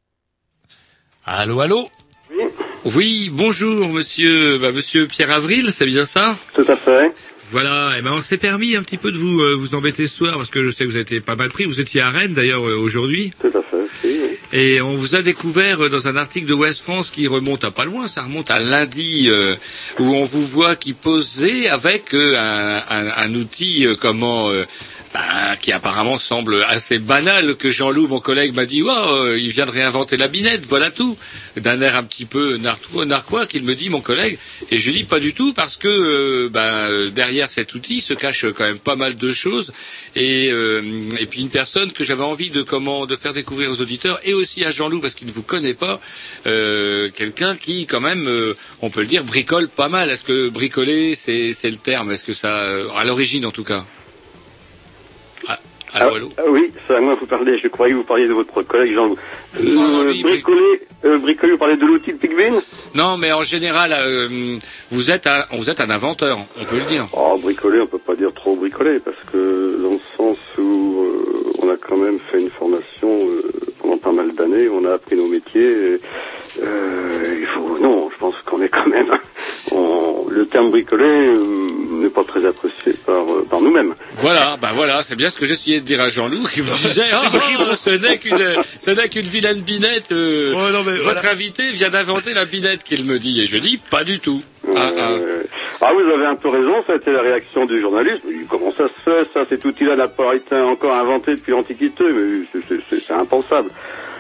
Allô, allô? Oui, bonjour monsieur, monsieur Pierre Avril, c'est bien ça? Tout à fait. Voilà, et on s'est permis un petit peu de vous embêter ce soir parce que je sais que vous avez été pas mal pris. Vous étiez à Rennes d'ailleurs aujourd'hui. Tout à fait, oui. Et on vous a découvert dans un article de Ouest France qui remonte à pas loin, ça remonte à lundi, où on vous voit qui posez avec un outil qui apparemment semble assez banal, que Jean-Loup, mon collègue, m'a dit il vient de réinventer la binette, voilà tout, d'un air un petit peu narquois qu'il me dit, mon collègue, et je lui dis pas du tout, parce que derrière cet outil se cache quand même pas mal de choses, et puis une personne que j'avais envie de faire découvrir aux auditeurs, et aussi à Jean-Loup, parce qu'il ne vous connaît pas, quelqu'un qui quand même, on peut le dire, bricole pas mal. Est-ce que bricoler c'est le terme? Est-ce que ça, à l'origine en tout cas? Allô, allô. Oui, c'est à moi que vous parlez. Je croyais que vous parliez de votre collègue Jean-Loup. Bricoler, vous parlez de l'outil de Pigvin? Non, mais en général, vous êtes un inventeur, on peut le dire. Bricoler, on peut pas dire trop bricoler, parce que dans le sens où on a quand même fait une formation pendant pas mal d'années, on a appris nos métiers. Je pense qu'on est quand même. Le terme bricoler n'est pas très apprécié par nous-mêmes. Voilà, c'est bien ce que j'essayais de dire à Jean-Loup, qui me disait, ce n'est qu'une vilaine binette, votre invité vient d'inventer la binette qu'il me dit, et je dis, pas du tout. Vous avez un peu raison, ça a été la réaction du journaliste. Il dit, comment ça se fait, ça, cet outil-là n'a pas été encore inventé depuis l'Antiquité, mais c'est impensable.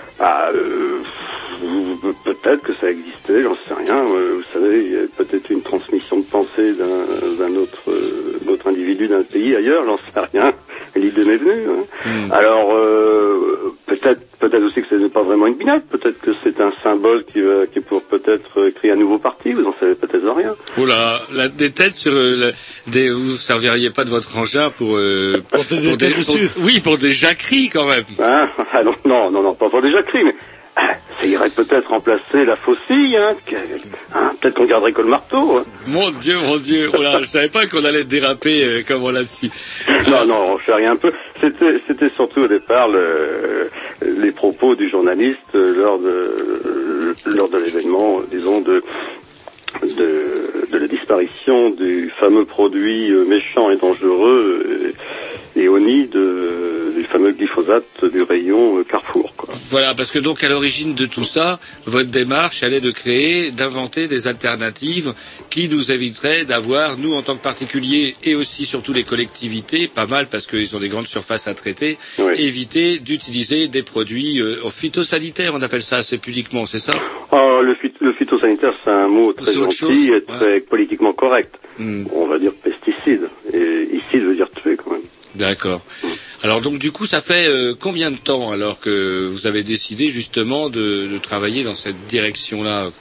Peut-être que ça existait, j'en sais rien. Vous savez, il y a peut-être une transmission de pensée d'un autre individu d'un pays ailleurs, j'en sais rien. L'idée m'est venue. Alors, peut-être aussi que ce n'est pas vraiment une binette, peut-être que c'est un symbole qui est pour peut-être créer un nouveau parti, vous en savez peut-être rien. Oula, des têtes sur vous serviriez pas de votre engin pour des jacqueries quand même. Non, pas pour des jacqueries, mais ça irait peut-être remplacer la faucille, peut-être qu'on garderait que le marteau. Mon Dieu, oula, je savais pas qu'on allait déraper comme là-dessus. Non, je charrie un peu. C'était surtout au départ les propos du journaliste lors de l'événement, disons, de la disparition du fameux produit méchant et dangereux et honni du fameux glyphosate du rayon Carrefour, quoi. Voilà, parce que donc à l'origine de tout ça, votre démarche allait d'inventer des alternatives qui nous éviteraient d'avoir, nous en tant que particuliers et aussi surtout les collectivités, pas mal parce qu'ils ont des grandes surfaces à traiter, éviter d'utiliser des produits phytosanitaires, on appelle ça assez pudiquement, c'est ça? Le phytosanitaire, c'est un mot très gentil et très politiquement correct. On va dire pesticide, et ici, il veut dire tuer quand même. D'accord. Alors donc du coup, ça fait combien de temps alors que vous avez décidé justement de travailler dans cette direction-là?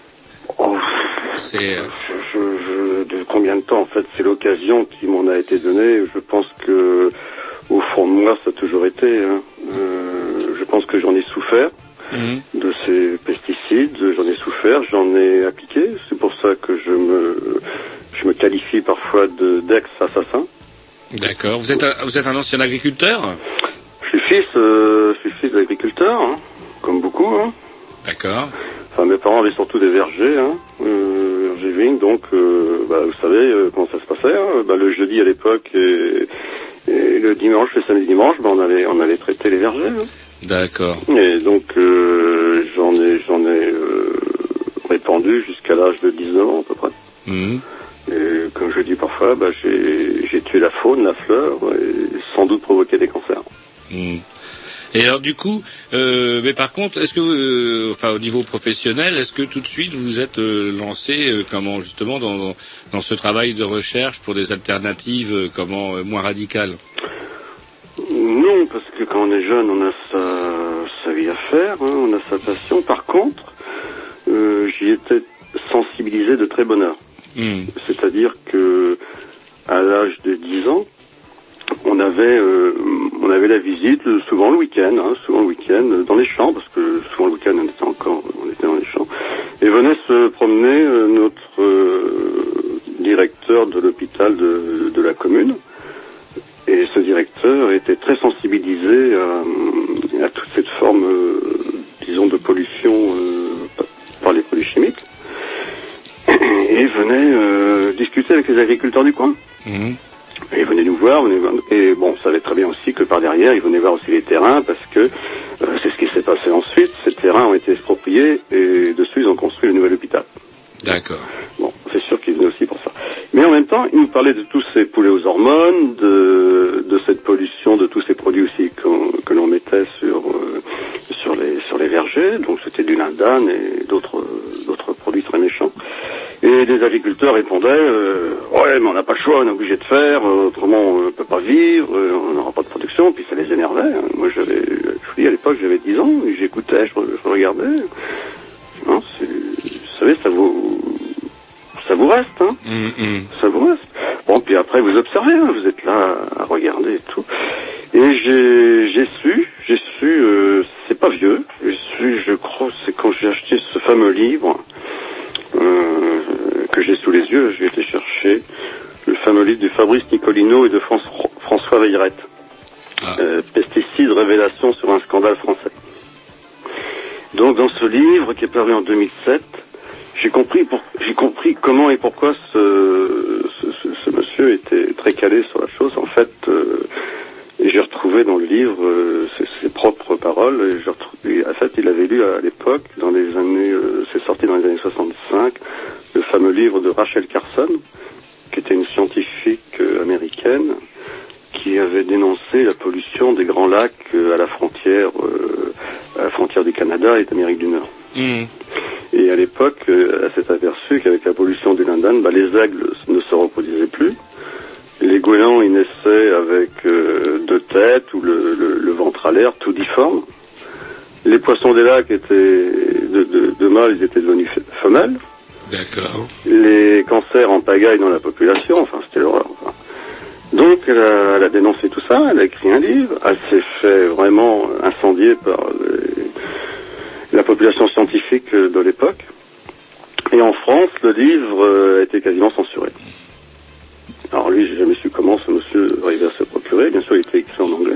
De combien de temps? En fait, c'est l'occasion qui m'en a été donnée. Je pense que au fond de moi, ça a toujours été. Je pense que j'en ai souffert de ces pesticides. J'en ai souffert, j'en ai appliqué. C'est pour ça que je me qualifie parfois d'ex-assassin. D'accord. Vous êtes un ancien agriculteur? Je suis fils d'agriculteur, comme beaucoup. D'accord. Enfin, mes parents avaient surtout des vergers, vergers vignes, donc vous savez comment ça se passait. Le jeudi à l'époque et le dimanche, le samedi dimanche, on allait traiter les vergers. D'accord. Et donc j'en ai répandu jusqu'à l'âge de 19 ans à peu près. Et comme je dis parfois, j'ai tué la faune, la fleur, et sans doute provoqué des cancers. Et alors du coup, mais par contre, est-ce que, au niveau professionnel, est-ce que tout de suite vous êtes lancé, justement dans ce travail de recherche pour des alternatives, moins radicales? Non, parce que quand on est jeune, on a sa vie à faire, on a sa passion. Par contre, j'y étais sensibilisé de très bonne heure. C'est-à-dire que à l'âge de 10 ans, on avait la visite souvent le week-end, dans les champs, parce que souvent le week-end on était dans les champs, et venait se promener notre directeur de l'hôpital de la commune. Et ce directeur était très sensibilisé à toute cette forme, disons, de pollution par les produits chimiques. Et venait discuter avec les agriculteurs du coin. Et il venait nous voir, et on savait très bien aussi que par derrière, il venait voir aussi les terrains, parce que c'est ce qui s'est passé ensuite. Ces terrains ont été expropriés, et dessus, ils ont construit le nouvel hôpital. D'accord. Bon, c'est sûr qu'il venait aussi pour ça. Mais en même temps, il nous parlait de tous ces poulets aux hormones, de cette pollution, de tous ces produits aussi que l'on mettait sur les vergers. Donc c'était du lindane et d'autres produits très méchants. Et les agriculteurs répondaient ouais, mais on n'a pas le choix, on est obligé de faire, autrement on ne peut pas vivre, on n'aura pas de production. Puis ça les énervait. Moi je vous dis, à l'époque j'avais 10 ans, et j'écoutais, je regardais. Non, vous savez, ça vous reste, ça vous reste. Bon, puis après vous observez, vous êtes là à regarder et tout. Et j'ai su, c'est pas vieux, je crois, c'est quand j'ai acheté ce fameux livre que j'ai sous les yeux, j'ai été chercher le fameux livre de Fabrice Nicolino et de François Veillerette. Pesticides, révélation sur un scandale français. Donc dans ce livre qui est paru en 2007, j'ai compris comment et pourquoi ce monsieur était très calé sur la chose. En fait, Et j'ai retrouvé dans le livre ses propres paroles. Et en fait, il avait lu à l'époque, dans les années, c'est sorti dans les années 65, le fameux livre de Rachel Carson, qui était une scientifique américaine, qui avait dénoncé la pollution des Grands Lacs à la frontière du Canada et d'Amérique du Nord. Et à l'époque, elle s'est aperçue qu'avec la pollution du Lindan, les aigles ne se reproduisaient plus. Les goélands, ils naissaient avec deux têtes ou le ventre à l'air, tout difforme. Les poissons des lacs étaient de mâles, ils étaient devenus femelles. D'accord. Les cancers en pagaille dans la population, enfin c'était l'horreur. Enfin. Donc elle a dénoncé tout ça, elle a écrit un livre, elle s'est fait vraiment incendier par la population scientifique de l'époque. Et en France, le livre a été quasiment censuré. Alors lui, j'ai jamais su comment ce monsieur arrivait à se procurer. Bien sûr, il était écrit en anglais.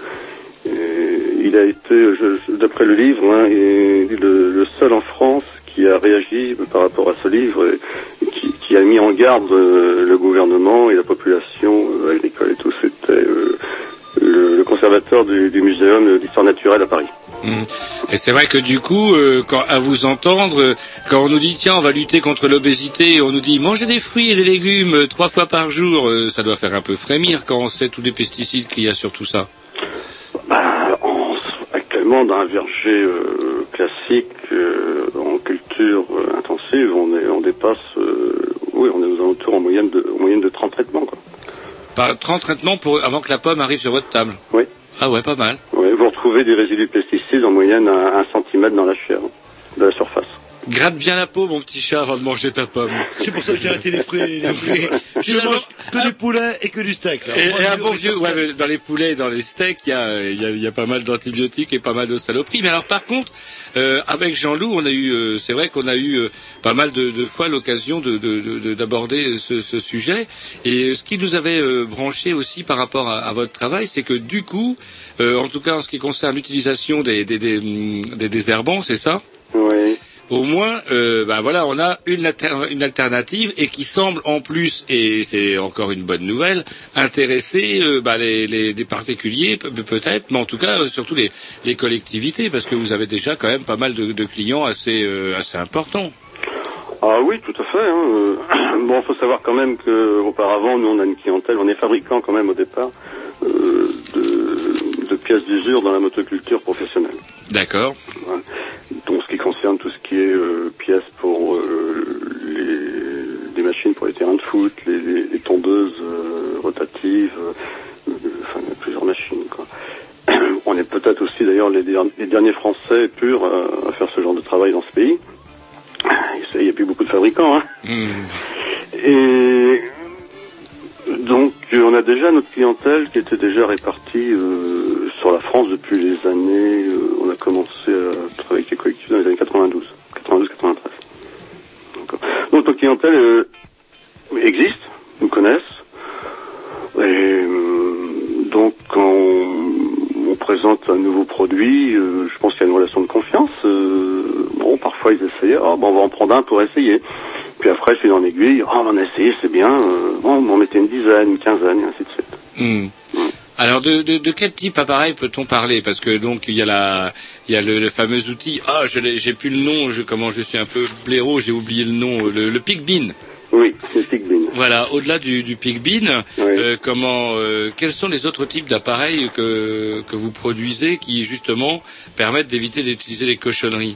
Il a été, d'après le livre, le seul en France qui a réagi par rapport à ce livre, et qui a mis en garde le gouvernement et la population agricole et tout. C'était le conservateur du Muséum d'histoire naturelle à Paris. Et c'est vrai que du coup, à vous entendre, quand on nous dit tiens on va lutter contre l'obésité, et on nous dit mangez des fruits et des légumes 3 fois par jour, ça doit faire un peu frémir quand on sait tous les pesticides qu'il y a sur tout ça. Actuellement dans un verger classique en culture intensive, on dépasse, on est aux alentours en moyenne de 30 traitements quoi. 30 traitements avant que la pomme arrive sur votre table. Oui. Ah ouais, pas mal. Oui, vous retrouvez des résidus de pesticides en moyenne à 1 centimètre dans la chair de la surface. Gratte bien la peau, mon petit chat, avant de manger ta pomme. C'est pour ça que j'ai arrêté les fruits. Je mange que du poulet et que du steak. Là. Et un bon vieux, ouais, dans les poulets et dans les steaks, il y a pas mal d'antibiotiques et pas mal de saloperies. Mais alors, par contre, avec Jean-Loup, on a eu, c'est vrai qu'on a eu pas mal de fois l'occasion d'aborder ce sujet. Et ce qui nous avait branché aussi par rapport à votre travail, c'est que du coup, en tout cas en ce qui concerne l'utilisation des désherbants, c'est ça ? Oui. Au moins, voilà, on a une alternative et qui semble en plus, et c'est encore une bonne nouvelle, intéresser les particuliers peut-être, mais en tout cas surtout les collectivités, parce que vous avez déjà quand même pas mal de clients assez importants. Ah oui, tout à fait. Bon, faut savoir quand même que auparavant, nous on a une clientèle, on est fabricant quand même au départ de pièces d'usure dans la motoculture professionnelle. D'accord. Ouais. Donc ce qui concerne tout ce qui est pièces pour des machines pour les terrains de foot, les tondeuses rotatives, plusieurs machines quoi. On est peut-être aussi d'ailleurs les derniers Français purs à faire ce genre de travail dans ce pays. Il n'y a plus beaucoup de fabricants. Hein. Et donc on a déjà notre clientèle qui était déjà répartie sur la France depuis les années. On a commencé à travailler avec les collectivités dans les années 92, 93. Donc notre clientèle existe, nous connaissent. Et donc quand on présente un nouveau produit, je pense qu'il y a une relation de confiance. Parfois ils essayaient, on va en prendre un pour essayer. Puis après, je suis dans l'aiguille, on a essayé, c'est bien, on en mettait une dizaine, une quinzaine, et ainsi de suite. Alors, de quel type d'appareil peut-on parler? Parce que donc, il y a le fameux outil, j'ai plus le nom, comment je suis un peu blaireau, j'ai oublié le nom, le Pick-Bean. Oui, le Pick-Bean. Voilà, au-delà du Pick-Bean, oui. Quels sont les autres types d'appareils que vous produisez qui, justement, permettent d'éviter d'utiliser les cochonneries?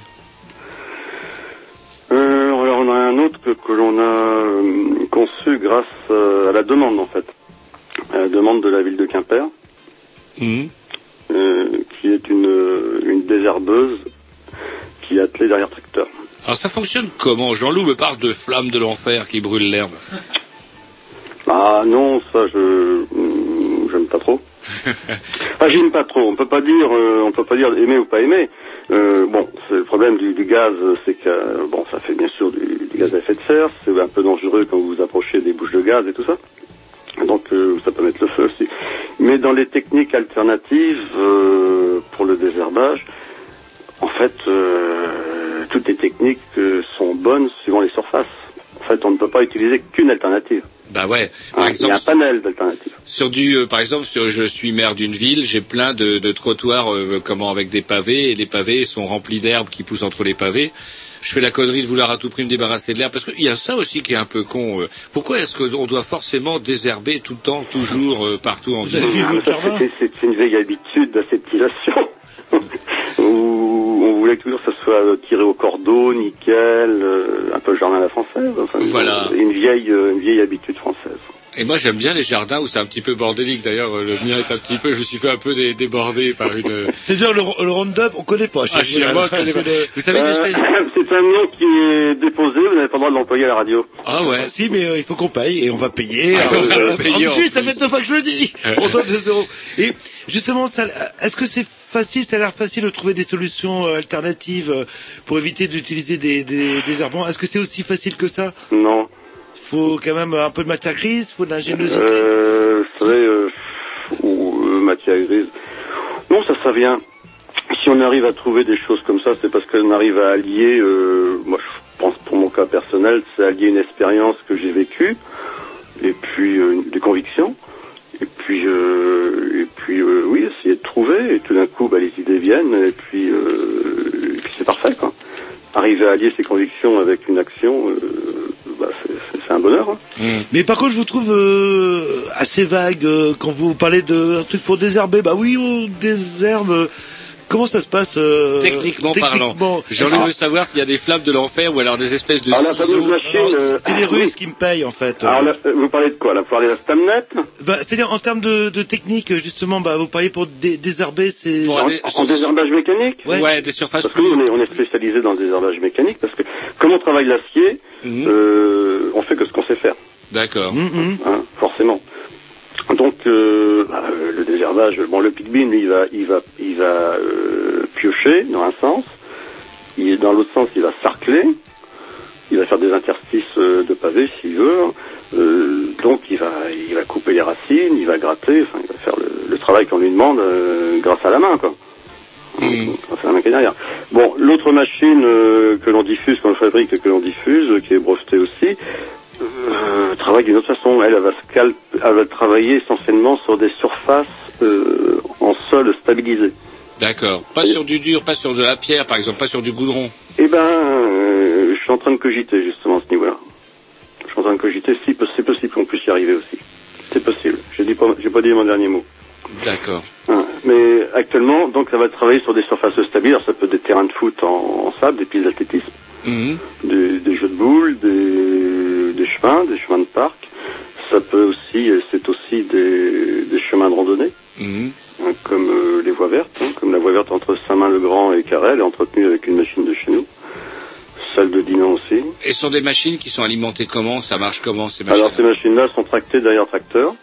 Alors on a un autre que l'on a conçu grâce à la demande en fait, à la demande de la ville de Quimper, qui est une désherbeuse qui est attelée derrière tracteur. Alors ça fonctionne comment? Jean-Loup me parle de flammes de l'enfer qui brûlent l'herbe. Ah non, ça j'aime pas trop. J'aime pas trop. On peut pas dire aimer ou pas aimer. C'est le problème du gaz, c'est que ça fait bien sûr du gaz à effet de serre. C'est un peu dangereux quand vous vous approchez des bouches de gaz et tout ça. Donc ça peut mettre le feu aussi. Mais dans les techniques alternatives pour le désherbage, en fait, toutes les techniques sont bonnes suivant les surfaces. En fait, on ne peut pas utiliser qu'une alternative. Bah ouais. Par exemple, il y a un panel d'alternatives. Par exemple, je suis maire d'une ville, j'ai plein de trottoirs, avec des pavés, et les pavés sont remplis d'herbes qui poussent entre les pavés. Je fais la connerie de vouloir à tout prix me débarrasser de l'herbe, parce qu'il y a ça aussi qui est un peu con. Pourquoi est-ce qu'on doit forcément désherber tout le temps, toujours, partout en ville? C'est une vieille habitude d'aseptisation. Où on voulait que toujours ça soit tiré au cordeau, nickel, un peu le jardin à la française. Enfin, voilà. Une vieille habitude française. Et moi j'aime bien les jardins où c'est un petit peu bordélique. D'ailleurs le mien est un petit peu, je me suis fait un peu débordé par une. C'est-à-dire le Roundup, on connaît pas. Chez moi, vous savez une espèce. C'est un nom qui est déposé, vous n'avez pas le droit de l'employer à la radio. Ah ouais. Si, mais il faut qu'on paye et on va payer. Payer en plus, ça fait 2 fois que je le dis. On donne 2 euros. Et justement, est-ce que c'est facile, ça a l'air facile de trouver des solutions alternatives pour éviter d'utiliser des désherbants? Est-ce que c'est aussi facile que ça? Non. Faut quand même un peu de matière grise, faut de l'ingéniosité. Vous savez, matière grise. Non, ça vient. Si on arrive à trouver des choses comme ça, c'est parce qu'on arrive à allier, moi je pense pour mon cas personnel, c'est allier une expérience que j'ai vécue, et puis des convictions, et puis oui, essayer de trouver, et tout d'un coup, les idées viennent, et puis c'est parfait, quoi. Arriver à allier ses convictions avec une action, c'est un bonheur. Hein. Mais par contre, je vous trouve assez vague quand vous parlez d'un truc pour désherber. Bah oui, on désherbe. Comment ça se passe techniquement parlant? J'ai envie de savoir s'il y a des flammes de l'enfer ou alors des espèces de ciseaux. C'est les Russes qui me payent en fait. Alors là, vous parlez de quoi là? Vous parlez de la Stamnet? C'est-à-dire en termes de technique justement, vous parlez pour désherber ces... En désherbage mécanique? Ouais, des surfaces. Parce que nous, on est spécialisé dans le désherbage mécanique parce que comme on travaille l'acier, on fait que ce qu'on sait faire. D'accord. Hein, forcément. Donc le désherbage, le pig-bean, il va piocher dans un sens, dans l'autre sens il va sarcler, il va faire des interstices de pavés s'il veut, donc il va couper les racines, il va gratter, il va faire le travail qu'on lui demande grâce à la main, quoi. Grâce à la main qui est derrière. Bon, l'autre machine que l'on diffuse, qu'on fabrique et que l'on diffuse, qui est brevetée aussi, travaille d'une autre façon. Elle va travailler essentiellement sur des surfaces en sol stabilisé. D'accord. Pas sur du dur, pas sur de la pierre, par exemple, pas sur du goudron. Eh je suis en train de cogiter justement à ce niveau-là. Je suis en train de cogiter si c'est possible qu'on puisse y arriver aussi. C'est possible. J'ai pas dit mon dernier mot. D'accord. Mais actuellement, donc ça va travailler sur des surfaces stables. Alors ça peut être des terrains de foot en sable, des pistes d'athlétisme, des jeux de boules, des chemins de parc. Ça peut aussi, c'est aussi des chemins de randonnée, comme les voies vertes, comme la voie verte entre Saint-Main-le-Grand et Carrel, est entretenue avec une machine de chez nous. Celle de Dinan aussi. Et ce sont des machines qui sont alimentées comment? Ça marche comment ces machines? Alors ces machines-là sont tractées derrière tracteur,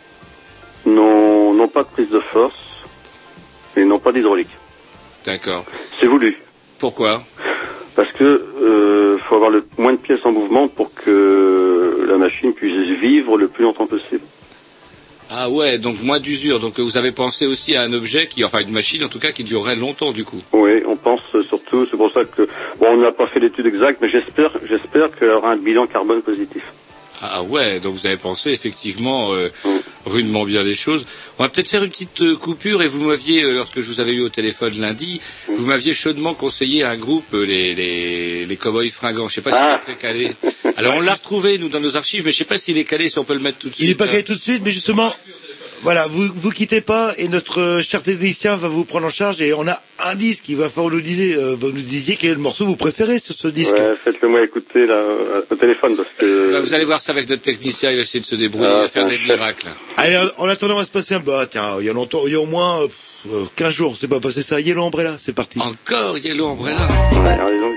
n'ont pas de prise de force et n'ont pas d'hydraulique. D'accord. C'est voulu. Pourquoi? Parce que faut avoir le moins de pièces en mouvement pour que la machine puisse vivre le plus longtemps possible. Ah ouais, donc moins d'usure. Donc vous avez pensé aussi à un objet une machine en tout cas qui durerait longtemps du coup. Oui, on pense surtout, c'est pour ça que on n'a pas fait l'étude exacte, mais j'espère qu'elle aura un bilan carbone positif. Ah ouais, donc vous avez pensé effectivement rudement bien les choses. On va peut-être faire une petite coupure et vous m'aviez, lorsque je vous avais eu au téléphone lundi, vous m'aviez chaudement conseillé un groupe, les Cowboys Fringants. Je sais pas s'il est très calé. Alors on l'a retrouvé nous dans nos archives, mais je sais pas s'il est calé, si on peut le mettre tout de suite. Il est pas calé tout de suite, mais justement, voilà, vous quittez pas et notre cher technicien va vous prendre en charge et on a un disque. Il va falloir nous disiez quel est le morceau que vous préférez sur ce disque. Ouais, faites-le moi écouter là au téléphone parce que. Vous allez voir ça avec notre technicien, il va essayer de se débrouiller, il va faire des miracles. Allez, en attendant, on va se passer tiens, il y a longtemps, il y a au moins 15 jours, c'est pas passé ça. Yellow Umbrella, c'est parti. Encore Yellow Umbrella. Ouais, allez donc.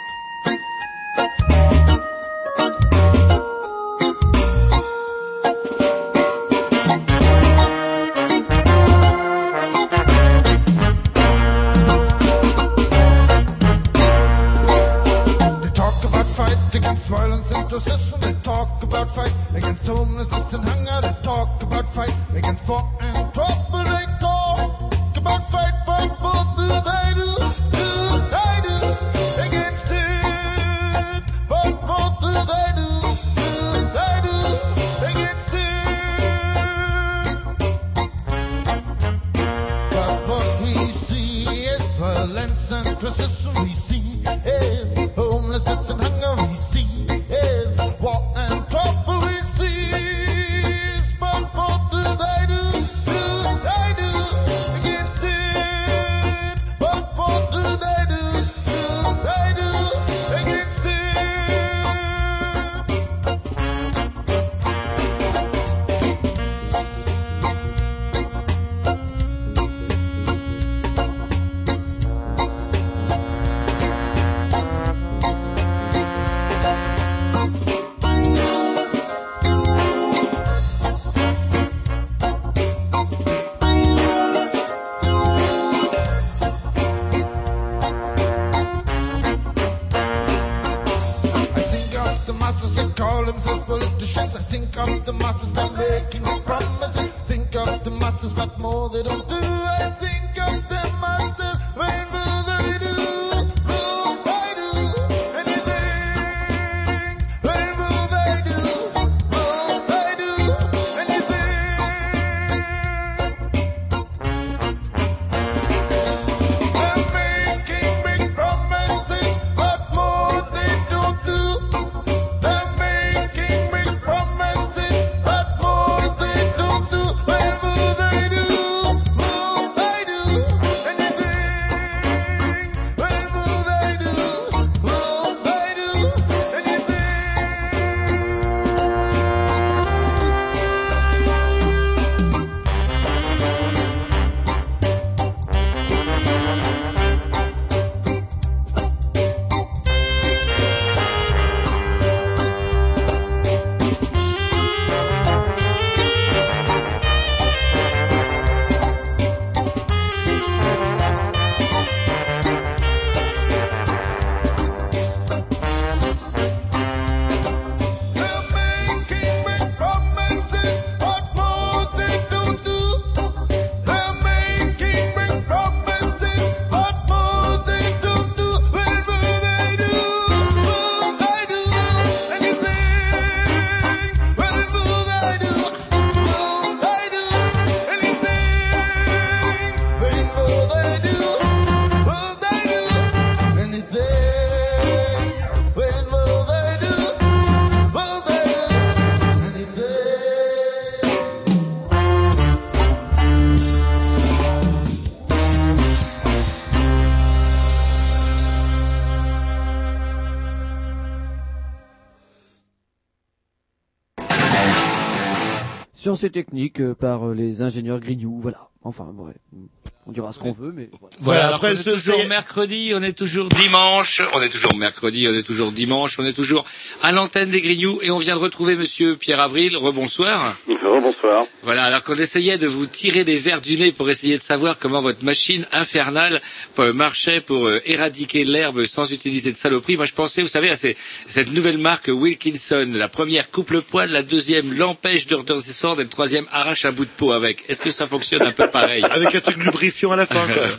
Against violence and racism, they talk about fight against homelessness and hunger, they talk about fight against war and trouble, they talk about fight, what do they do against it, what do they do against it. pestilence and procession we see is homelessness and hunger we see is war and trouble we see is but what do they do against it, but what do they do against it. Call themselves politicians. I think of the masters that making promises. Think of the masters, but more they don't do. I think of the masters, when will they do? Will they do anything? When will they do? Will they do anything? They're making big promises, but more they don't do. Sciences et techniques par les ingénieurs Grignoux, voilà. Enfin, ouais. On dira ce qu'on veut, mais voilà. Après, on est toujours mercredi, on est toujours dimanche, on est toujours mercredi, on est toujours dimanche, on est toujours à l'antenne des Grignoux et on vient de retrouver monsieur Pierre Avril. Rebonsoir. Rebonsoir. Voilà, alors qu'on essayait de vous tirer des vers du nez pour essayer de savoir comment votre machine infernale marchait pour éradiquer l'herbe sans utiliser de saloperie. Moi, je pensais, vous savez, à cette nouvelle marque Wilkinson. La première coupe le poil, la deuxième l'empêche de redescendre et le troisième arrache un bout de peau avec. Est-ce que ça fonctionne un peu pareil? Avec un truc lubrifiant à la fin, quoi.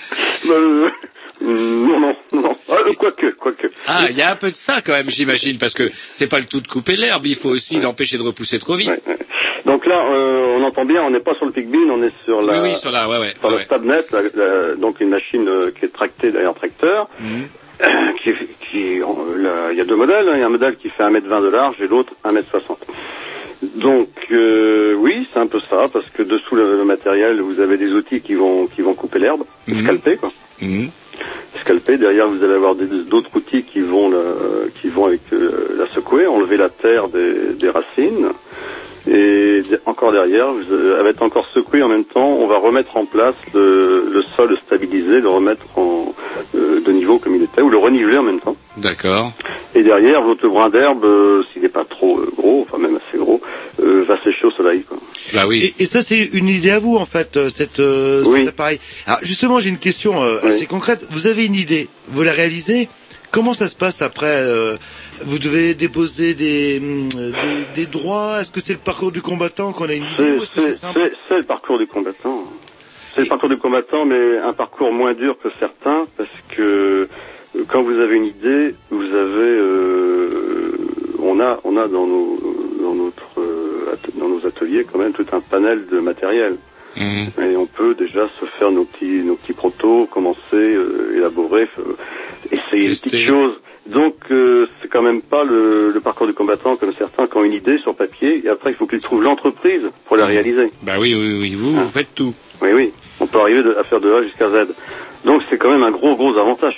Non. Quoique. Ah, il y a un peu de ça quand même, j'imagine, parce que c'est pas le tout de couper l'herbe, il faut aussi l'empêcher de repousser trop vite. Ouais. Donc là, on entend bien, on n'est pas sur le Pick Bean, on est sur la, oui, sur la, sur la Stabnet, donc une machine qui est tractée derrière tracteur. Il y a deux modèles, il y a un modèle qui fait 1m20 de large et l'autre 1m60. Donc oui, c'est un peu ça, parce que dessous le matériel, vous avez des outils qui vont couper l'herbe, scalper quoi. Scalper, derrière vous allez avoir d'autres outils qui vont avec la secouer, enlever la terre des racines. Et encore derrière, elle va être encore secouée en même temps, on va remettre en place le sol stabilisé, le remettre de niveau comme il était, ou le reniveler en même temps. D'accord. Et derrière, votre brin d'herbe, s'il n'est pas trop gros, enfin même assez gros, va sécher au soleil, quoi. Bah oui. Et ça, c'est une idée à vous, en fait, cet appareil. Alors, justement, j'ai une question assez concrète. Vous avez une idée, vous la réalisez. Comment ça se passe après vous devez déposer des droits. Est-ce que c'est le parcours du combattant qu'on a une idée ou est-ce que c'est simple? C'est le parcours du combattant. C'est le parcours du combattant, mais un parcours moins dur que certains, parce que quand vous avez une idée, vous avez, on a dans nos ateliers quand même tout un panel de matériel. Et on peut déjà se faire nos petits protos, commencer, élaborer, essayer des petites choses. Donc c'est quand même pas le parcours du combattant comme certains qui ont une idée sur papier et après il faut qu'ils trouvent l'entreprise pour la réaliser. Bah oui, vous faites tout. Oui, on peut arriver à faire de A jusqu'à Z. Donc c'est quand même un gros avantage.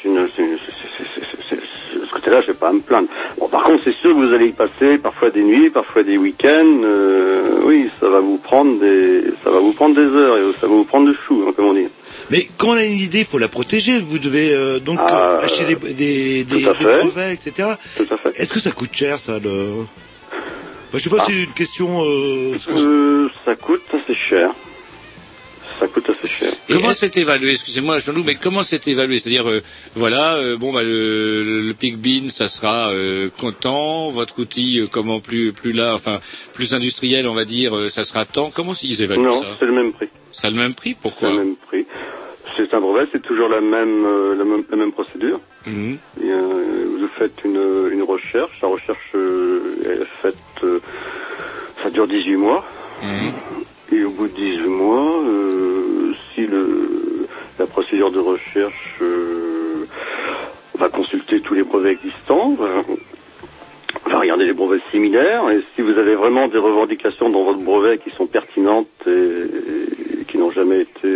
Ce côté-là, je vais pas à me plaindre. Bon, par contre, c'est sûr que vous allez y passer parfois des nuits, parfois des week-ends. Oui, ça va vous prendre des heures et ça va vous prendre le chou, hein, comme on dit. Mais quand on a une idée, il faut la protéger. Vous devez acheter des brevets, etc. Tout à fait. Est-ce que ça coûte cher, ça je sais pas si c'est une question... Ça coûte assez cher. Comment c'est évalué? Excusez-moi, Jean-Loup, mais comment c'est évalué? C'est-à-dire, le Pig Bean, ça sera tant, votre outil, plus industriel, on va dire, ça sera tant. Comment ils évaluent ça? Non, c'est le même prix. C'est le même prix? Pourquoi? C'est le même prix. C'est un brevet, c'est toujours la même procédure. Vous faites une recherche. La recherche est faite, ça dure 18 mois. Et au bout de 18 mois, si la procédure de recherche va consulter tous les brevets existants, va regarder les brevets similaires, et si vous avez vraiment des revendications dans votre brevet qui sont pertinentes et qui n'ont jamais été,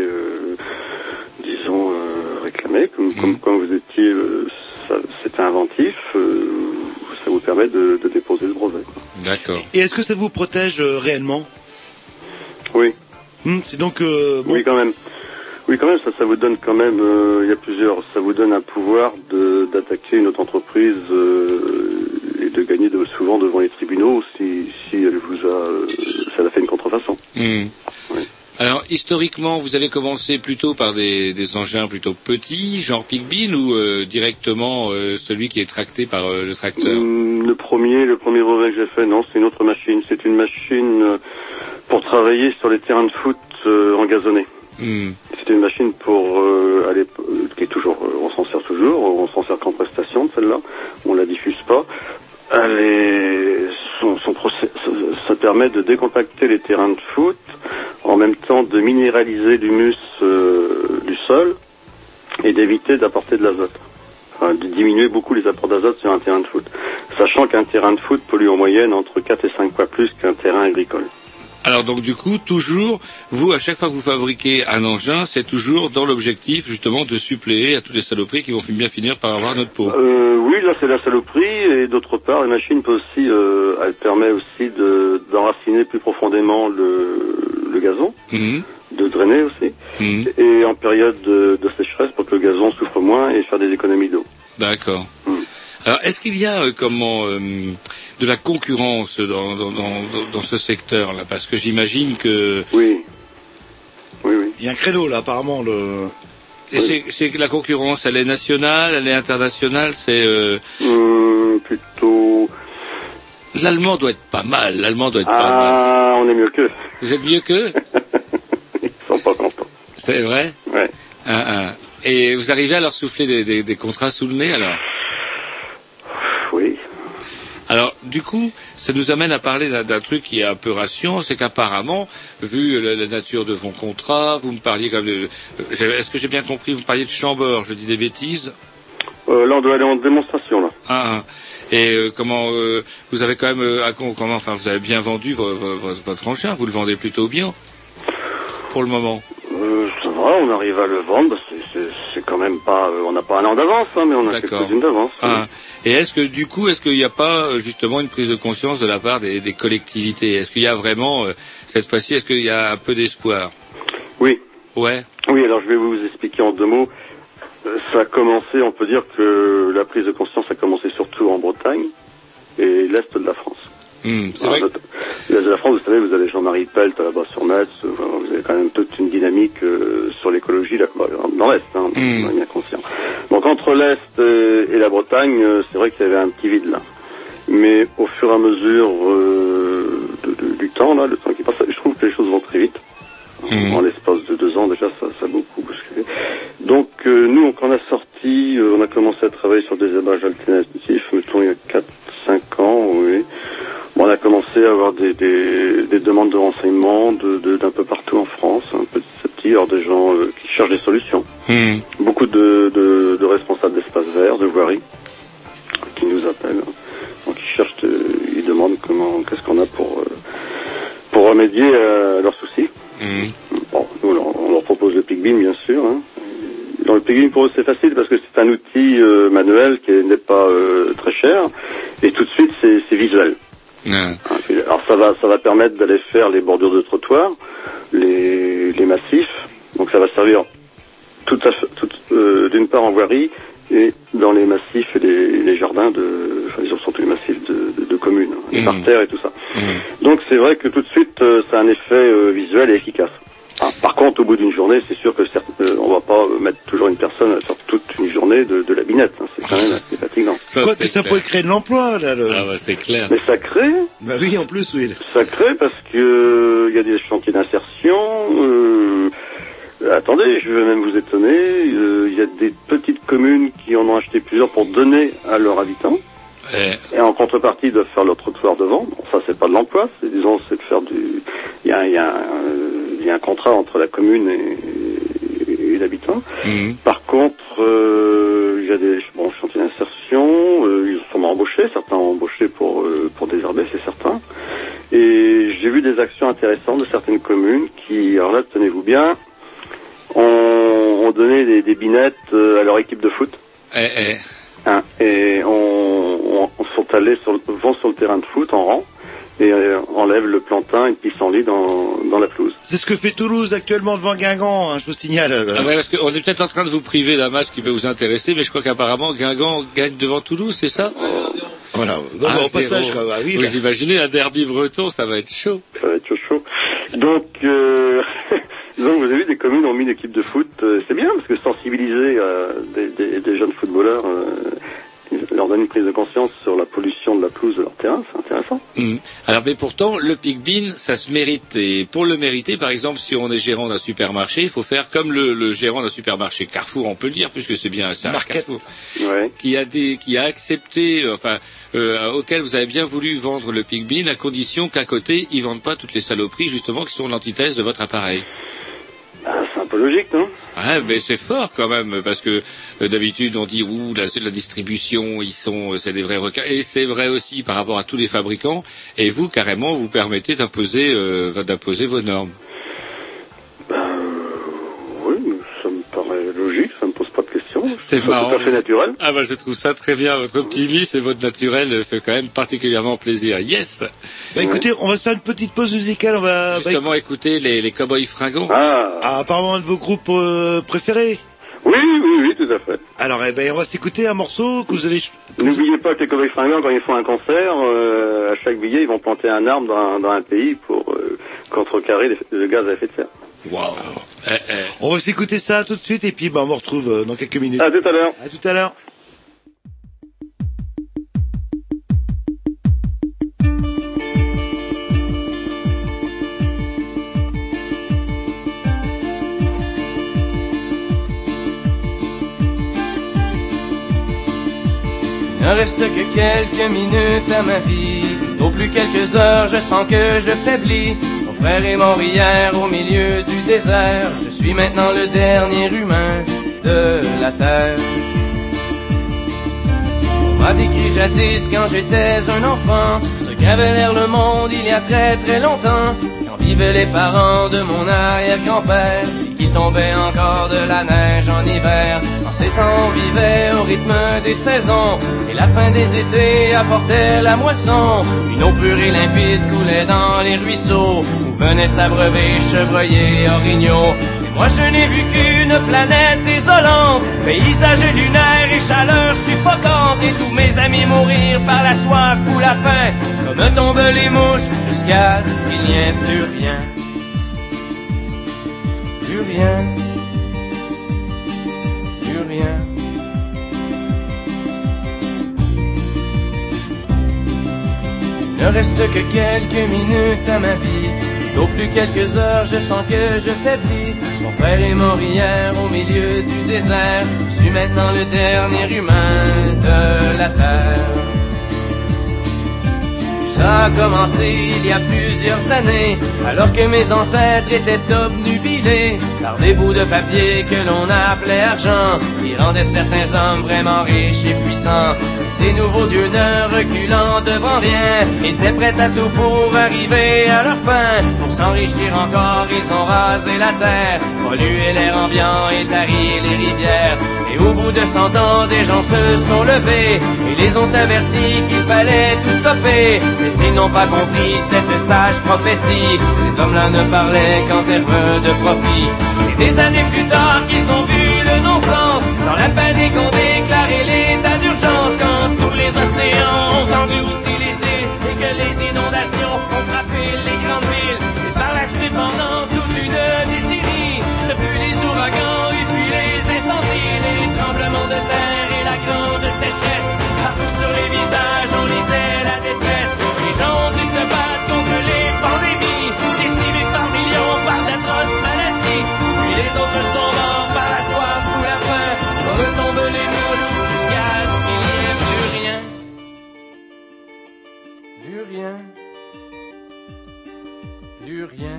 réclamées, comme vous étiez, c'était inventif, ça vous permet de déposer le brevet. D'accord. Et est-ce que ça vous protège réellement? Oui. C'est donc Oui, quand même. Oui, quand même, ça vous donne quand même, ça vous donne un pouvoir d'attaquer une autre entreprise et de gagner souvent devant les tribunaux si elle elle a fait une contrefaçon. Oui. Alors, historiquement, vous avez commencé plutôt par des engins plutôt petits, genre Pig Bean, ou directement celui qui est tracté par le tracteur? Le premier brevet que j'ai fait, non, c'est une autre machine. C'est une machine pour travailler sur les terrains de foot engazonnés. C'est une machine qui est toujours, on s'en sert toujours, on s'en sert qu'en prestation de celle-là, on la diffuse pas. Ça permet de décompacter les terrains de foot, en même temps de minéraliser l'humus du sol et d'éviter d'apporter de l'azote. Enfin, de diminuer beaucoup les apports d'azote sur un terrain de foot. Sachant qu'un terrain de foot pollue en moyenne entre 4 et 5 fois plus qu'un terrain agricole. Alors donc du coup, toujours, vous, à chaque fois que vous fabriquez un engin, c'est toujours dans l'objectif justement de suppléer à toutes les saloperies qui vont bien finir par avoir notre peau. Oui, là c'est la saloperie, et d'autre part, la machine peut aussi, elle permet aussi d'enraciner plus profondément le gazon, de drainer aussi, et en période de sécheresse pour que le gazon souffre moins et faire des économies d'eau. D'accord. Alors, est-ce qu'il y a de la concurrence dans ce secteur-là? Parce que j'imagine que... Oui. Il y a un créneau, là, apparemment. C'est que la concurrence, elle est nationale, elle est internationale, c'est... Plutôt... L'allemand doit être pas mal, on est mieux qu'eux. Vous êtes mieux qu'eux? Ils sont pas contents. C'est vrai? Ouais. Et vous arrivez à leur souffler des contrats sous le nez, alors? Oui. Alors, du coup, ça nous amène à parler d'un truc qui est un peu rassurant, c'est qu'apparemment, vu la nature de vos contrats, vous me parliez comme est-ce que j'ai bien compris, vous parliez de Chambord, je dis des bêtises? Là, on doit aller en démonstration, là. Et comment vous avez quand même vous avez bien vendu votre engin, vous le vendez plutôt bien pour le moment? Ça va, on arrive à le vendre, c'est quand même pas, on n'a pas un an d'avance, hein, mais on a quelques-unes d'avance. Et est-ce qu'il n'y a pas justement une prise de conscience de la part des collectivités? Est-ce qu'il y a vraiment cette fois-ci, est-ce qu'il y a un peu d'espoir? Oui. Ouais. Oui, alors je vais vous expliquer en 2 mots. Ça a commencé, on peut dire que la prise de conscience a commencé surtout en Bretagne et l'Est de la France. C'est vrai. L'Est de la France, vous savez, vous avez Jean-Marie Pelt là-bas sur Metz, vous avez quand même toute une dynamique sur l'écologie là-bas, dans l'Est, on est bien conscient. Donc entre l'Est et la Bretagne, c'est vrai qu'il y avait un petit vide là. Mais au fur et à mesure du temps, là, le temps qui passe, je trouve que les choses vont très vite. En l'espace de 2 ans, déjà, ça a beaucoup bousculé. Donc, nous, quand on a sorti, on a commencé à travailler sur des élevages alternatifs, mettons, il y a 4-5 ans, oui. Bon, on a commencé à avoir des demandes de renseignements d'un peu partout en France, un peu outils, alors des gens qui cherchent des solutions. Beaucoup de responsables d'espaces verts, de voiries, qui nous appellent. Donc ils cherchent, ils demandent qu'est-ce qu'on a pour remédier à leurs soucis. Bon, nous, on leur propose le PicBeam, bien sûr. Hein. Dans le PicBeam, pour eux, c'est facile parce que c'est un outil manuel qui n'est pas très cher, et tout de suite, c'est visuel. Alors ça va permettre d'aller faire les bordures de trottoir, les massifs. Donc ça va servir d'une part en voirie et dans les massifs et les jardins surtout les massifs de communes, les parterres et tout ça. Donc c'est vrai que tout de suite ça a un effet visuel et efficace. Par contre, au bout d'une journée, c'est sûr que on va pas mettre toujours une personne à faire toute une journée de la binette. Hein. C'est quand même assez fatigant. Quoi que ça pourrait créer de l'emploi, là. Ah bah c'est clair. Mais ça crée. Bah oui, en plus, oui. Ça crée parce que il y a des chantiers d'insertion. Attendez, je vais même vous étonner. Il y a des petites communes qui en ont acheté plusieurs pour donner à leurs habitants. Et en contrepartie, ils doivent faire leur trottoir devant. Bon, ça, c'est pas de l'emploi. C'est de faire du. Il y a un contrat entre la commune et l'habitant. Par contre, il y a des chantiers d'insertion. Ils sont embauchés. Certains ont embauché pour désherber, c'est certain. Et j'ai vu des actions intéressantes de certaines communes qui, alors là, tenez-vous bien, ont donné des binettes à leur équipe de foot. Et vont sur le terrain de foot en rang et enlèvent le plantain et le pissenlit dans la pelouse. C'est ce que fait Toulouse actuellement devant Guingamp, hein, je vous signale. Ah ouais, parce qu'on est peut-être en train de vous priver d'un match qui peut vous intéresser, mais je crois qu'apparemment Guingamp gagne devant Toulouse, c'est ça? Voilà. Au passage, quoi. Oui, vous imaginez un derby breton, ça va être chaud. Ça va être chaud. Donc, donc vous avez vu, des communes ont mis une équipe de foot, c'est bien parce que sensibiliser des jeunes footballeurs leur donne une prise de conscience sur la pollution de la pelouse de leur terrain, c'est intéressant. Alors, mais pourtant, le PicBeam, ça se mérite. Et pour le mériter, par exemple, si on est gérant d'un supermarché, il faut faire comme le gérant d'un supermarché Carrefour, on peut le dire, puisque c'est bien ça, Carrefour, qui a accepté, auquel vous avez bien voulu vendre le PicBeam, à condition qu'à côté, ils vendent pas toutes les saloperies, justement, qui sont l'antithèse de votre appareil. C'est un peu logique, non? Ouais, mais c'est fort quand même, parce que d'habitude on dit la distribution, c'est des vrais requins, et c'est vrai aussi par rapport à tous les fabricants. Et vous, carrément, vous permettez d'imposer vos normes. Oui, ça me paraît logique, ça me pose pas de questions. C'est marrant. Tout à fait naturel. Ah bah je trouve ça très bien. Votre optimisme et votre naturel fait quand même particulièrement plaisir. Yes. Bah écoutez, on va se faire une petite pause musicale. On va justement écouter les Cowboys Fringants. Apparemment un de vos groupes préférés. Oui, tout à fait. Alors, on va s'écouter un morceau que vous allez... N'oubliez pas que les Cowboys Fringants, quand ils font un concert, à chaque billet, ils vont planter un arbre dans un pays pour contrecarrer le gaz à effet de serre. Wow. On va s'écouter ça tout de suite et puis on vous retrouve dans quelques minutes. À tout à l'heure. À tout à l'heure. Il ne reste que quelques minutes à ma vie, tout au plus quelques heures, je sens que je faiblis. Mon frère est mort hier au milieu du désert, je suis maintenant le dernier humain de la terre. On m'a décrit jadis quand j'étais un enfant, ce qu'avait l'air le monde il y a très très longtemps, quand vivaient les parents de mon arrière-grand-père, et qu'il tombait encore de la neige en hiver. En ces temps on vivait au rythme des saisons, et la fin des étés apportait la moisson. Une eau pure et limpide coulait dans les ruisseaux, où venaient s'abreuver chevreuils et orignaux. Et moi je n'ai vu qu'une planète désolante, paysage lunaire et chaleur suffocante, et tous mes amis mourir par la soif ou la faim, comme tombent les mouches, jusqu'à ce qu'il n'y ait plus rien. Plus rien. Plus rien. Il ne reste que quelques minutes à ma vie, au plus quelques heures, je sens que je faiblis. Mon frère est mort hier au milieu du désert, je suis maintenant le dernier humain de la terre. ça a commencé il y a plusieurs années, alors que mes ancêtres étaient obnubilés par des bouts de papier que l'on appelait argent, qui rendaient certains hommes vraiment riches et puissants. Ces nouveaux dieux ne reculant devant rien, étaient prêts à tout pour arriver à leur fin. Pour s'enrichir encore, ils ont rasé la terre, pollué l'air ambiant et tari les rivières. Et au bout de 100 ans, des gens se sont levés et les ont avertis qu'il fallait tout stopper. Mais ils n'ont pas compris cette sage prophétie. Ces hommes-là ne parlaient qu'en termes de profit. C'est des années plus tard qu'ils ont vu le non-sens, dans la panique on déclaré l'état d'urgence, quand tous les océans ont englouti les îles et que les inondations ont frappé les grandes villes. Et par la suite, pendant toute une décennie, ce fut les ouragans et puis les incendies, les tremblements de terre et la grande sécheresse. Partout sur les visages on lisait la détresse. Les gens ont dû se battre contre les pandémies, décimés par millions par d'atroces maladies. Puis les autres sont morts par la soif ou la faim, comme tombent les mouches jusqu'à ce qu'il n'y ait plus rien. Plus rien. Plus rien.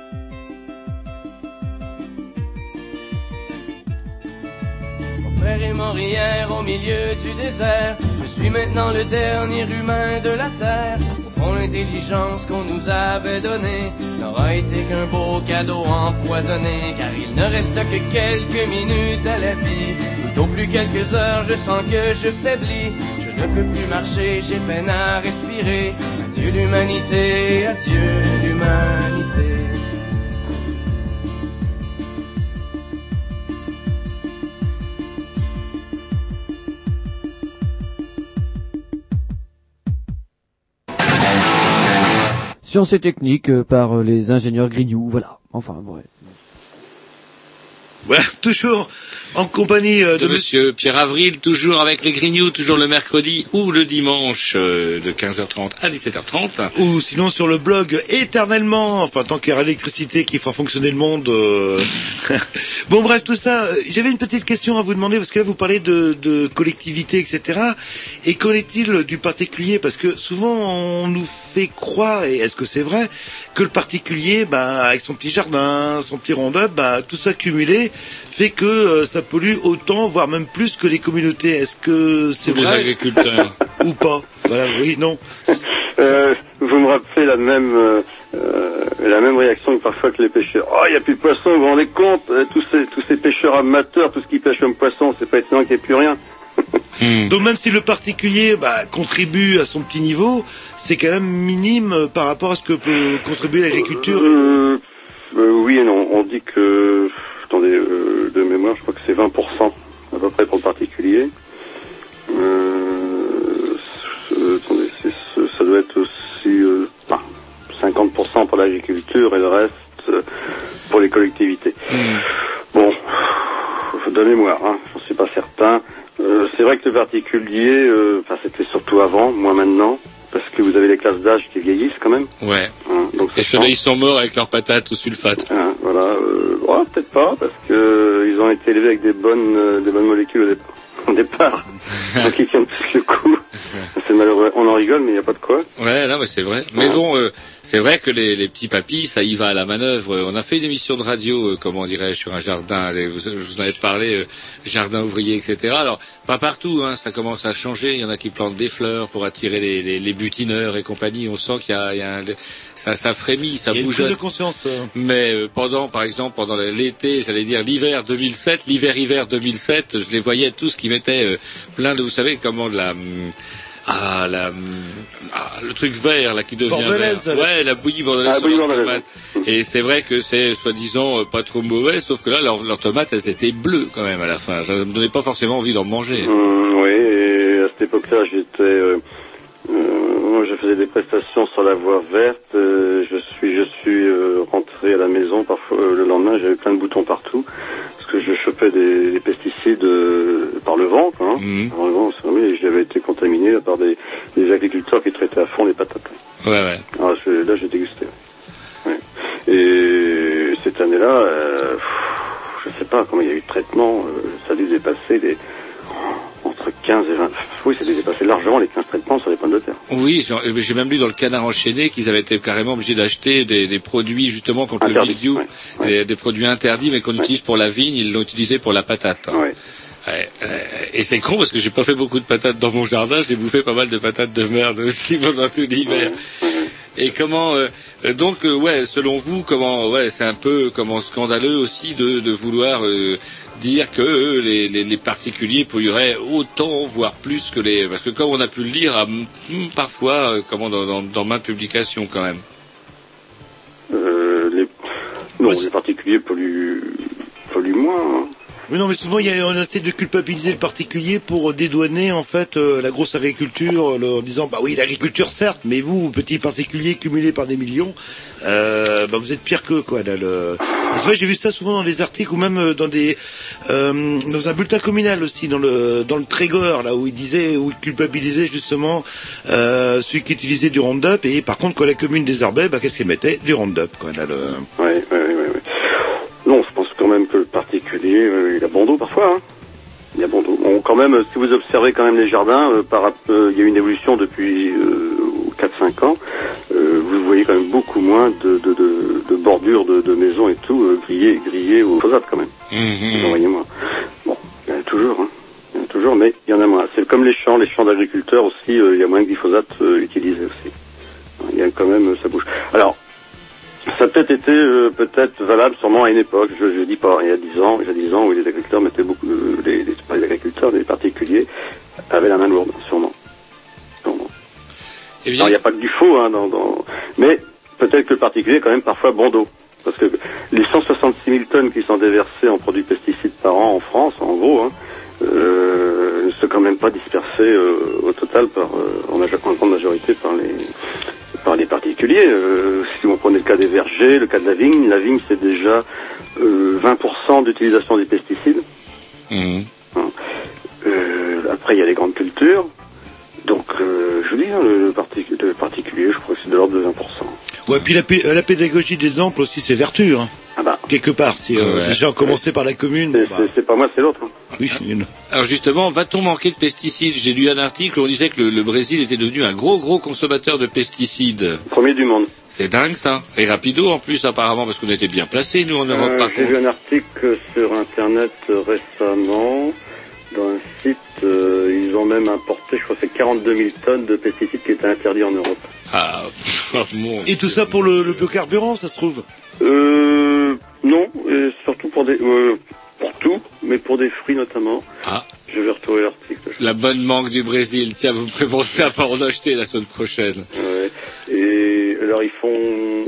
Mon frère est mort hier au milieu du désert. Je suis maintenant le dernier humain de la terre. Au fond, l'intelligence qu'on nous avait donnée n'aura été qu'un beau cadeau empoisonné, car il ne reste que quelques minutes à la vie. Tout au plus quelques heures, je sens que je faiblis. Je ne peux plus marcher, j'ai peine à respirer. Adieu l'humanité, adieu l'humanité. Sciences et techniques par les ingénieurs Grignoux, voilà. Enfin, bref. Voilà, toujours en compagnie de monsieur Pierre Avril, toujours avec les Grignoux, toujours le mercredi ou le dimanche de 15h30 à 17h30. Ou sinon sur le blog éternellement, enfin tant qu'il y aura l'électricité qui fera fonctionner le monde. Bon bref, tout ça, j'avais une petite question à vous demander, parce que là vous parlez de collectivité, etc. Et qu'en est-il du particulier? Parce que souvent on nous fait croire, et est-ce que c'est vrai, que le particulier, avec son petit jardin, son petit rondin, tout ça cumulé fait que ça pollue autant, voire même plus que les communautés. Est-ce que c'est vrai? Les agriculteurs. Ou pas? Voilà, oui, non. Vous me rappelez la même réaction que parfois que les pêcheurs. Oh, il n'y a plus de poissons, vous vous rendez compte? Tous ces pêcheurs amateurs, tout ce qui pêche comme poisson, c'est pas étonnant qu'il n'y ait plus rien. Donc même si le particulier contribue à son petit niveau, c'est quand même minime par rapport à ce que peut contribuer l'agriculture. Oui et non. On dit que, attendez, de mémoire, je crois que c'est 20% à peu près pour le particulier. Attendez, ça doit être aussi 50% pour l'agriculture et le reste pour les collectivités. Bon, de mémoire, j'en suis pas certain. C'est vrai que le particulier, c'était surtout avant, moi maintenant, parce que vous avez les classes d'âge qui vieillissent quand même. Ouais. Donc et ceux-là, ils sont morts avec leurs patates au sulfate. Voilà. Peut-être pas, parce que ils ont été élevés avec des bonnes molécules au départ. Donc ils tiennent plus le coup. C'est malheureux. On en rigole, mais il n'y a pas de quoi. Ouais, non, mais c'est vrai. Mais bon, c'est vrai que les petits papis, ça y va à la manœuvre. On a fait une émission de radio, comment dirais-je, sur un jardin. Je vous en avais parlé, jardin ouvrier, etc. Alors, pas partout, ça commence à changer. Il y en a qui plantent des fleurs pour attirer les butineurs et compagnie. On sent qu'il y a ça frémit, ça bouge. Il y a une prise de conscience. Mais par exemple, pendant l'été, j'allais dire l'hiver 2007, l'hiver 2007, je les voyais tous qui mettaient plein de, vous savez, comment de le truc vert là qui devient bordelaise, vert. Ouais, la bouillie bordelaise sur leurs tomates. Et c'est vrai que c'est soi-disant pas trop mauvais, sauf que là leurs tomates elles étaient bleues quand même à la fin. Ça me donnait pas forcément envie d'en manger. Oui, et à cette époque-là, je faisais des prestations sur la voie verte. Je suis rentré à la maison parfois le lendemain, j'avais plein de boutons partout parce que je chopais des pesticides par le vent, quoi. Par le vent, et j'avais été contaminé par des agriculteurs qui traitaient à fond les patates. Ouais. Alors là, j'ai dégusté. Ouais. Et cette année-là, je sais pas comment il y a eu de traitement. Ça a dû dépasser entre 15 et 20. Oui, c'était dépassé largement les 15 traitements sur les pommes de terre. Oui, j'ai même lu dans le Canard enchaîné qu'ils avaient été carrément obligés d'acheter des produits justement contre le mildiou, des produits interdits mais qu'on utilise pour la vigne, ils l'ont utilisé pour la patate. Hein. Et c'est con parce que j'ai pas fait beaucoup de patates dans mon jardin, j'ai bouffé pas mal de patates de merde aussi pendant tout l'hiver. Et comment donc selon vous c'est un peu scandaleux aussi de vouloir dire que les particuliers pollueraient autant voire plus que parce que comme on a pu le lire parfois dans maintes publications quand même. Les particuliers polluent moins. Hein. Oui, non, mais souvent, on essaie de culpabiliser le particulier pour dédouaner, en fait, la grosse agriculture, en disant, bah oui, l'agriculture, certes, mais vous, petits particuliers cumulés par des millions, vous êtes pire qu'eux, quoi, là, Et c'est vrai, j'ai vu ça souvent dans les articles, ou même dans dans un bulletin communal aussi, dans le Trégor, là, où il culpabilisait, justement, celui qui utilisait du Roundup, et par contre, quand la commune désherbait, qu'est-ce qu'elle mettait? Du Roundup, quoi, là, Ouais. Non, je pense quand même que le particulier, il a bon dos parfois. Hein. Il a bon dos. Quand même, si vous observez quand même les jardins, il y a eu une évolution depuis 4-5 ans. Vous voyez quand même beaucoup moins de bordures de maisons et tout grillées au glyphosate quand même. Vous en voyez moins. Bon, il y en a toujours. Hein. Il y en a toujours, mais il y en a moins. C'est comme les champs d'agriculteurs aussi. Il y a moins de glyphosate utilisé aussi. Il y a quand même, ça bouge. Alors. Ça a peut-être été valable sûrement à une époque, je dis pas, il y a 10 ans où les agriculteurs mettaient beaucoup, pas les agriculteurs, les particuliers avaient la main lourde, sûrement. Eh bien... Alors il n'y a pas que du faux, hein, mais peut-être que le particulier est quand même parfois bon dos. Parce que les 166 000 tonnes qui sont déversées en produits pesticides par an en France, en gros, hein, ne sont quand même pas dispersées au total en grande majorité par les particuliers. Si vous prenez le cas des vergers, le cas de la vigne c'est déjà 20% d'utilisation des pesticides. Après il y a les grandes cultures. Donc je vous dis, le particulier, je crois que c'est de l'ordre de 20%. Ouais, puis la pédagogie d'exemple aussi, c'est vertu, hein. Quelque part, si les gens commençaient par la commune. C'est pas moi, c'est l'autre. Hein. Oui. Alors justement, va-t-on manquer de pesticides? J'ai lu un article où on disait que le Brésil était devenu un gros consommateur de pesticides. Premier du monde. C'est dingue ça. Et rapido en plus apparemment, parce qu'on était bien placés nous en Europe par contre. J'ai vu un article sur internet récemment, dans un site, ils ont même importé, je crois que c'est 42 000 tonnes de pesticides qui étaient interdits en Europe. Ah, mon Et tout ça pour le biocarburant, ça se trouve? Non, et surtout pour tout, mais pour des fruits notamment. Ah. Je vais retrouver l'article. La bonne mangue du Brésil, tiens, vous me préparez à pas en acheter la semaine prochaine. Ouais. Et alors ils font...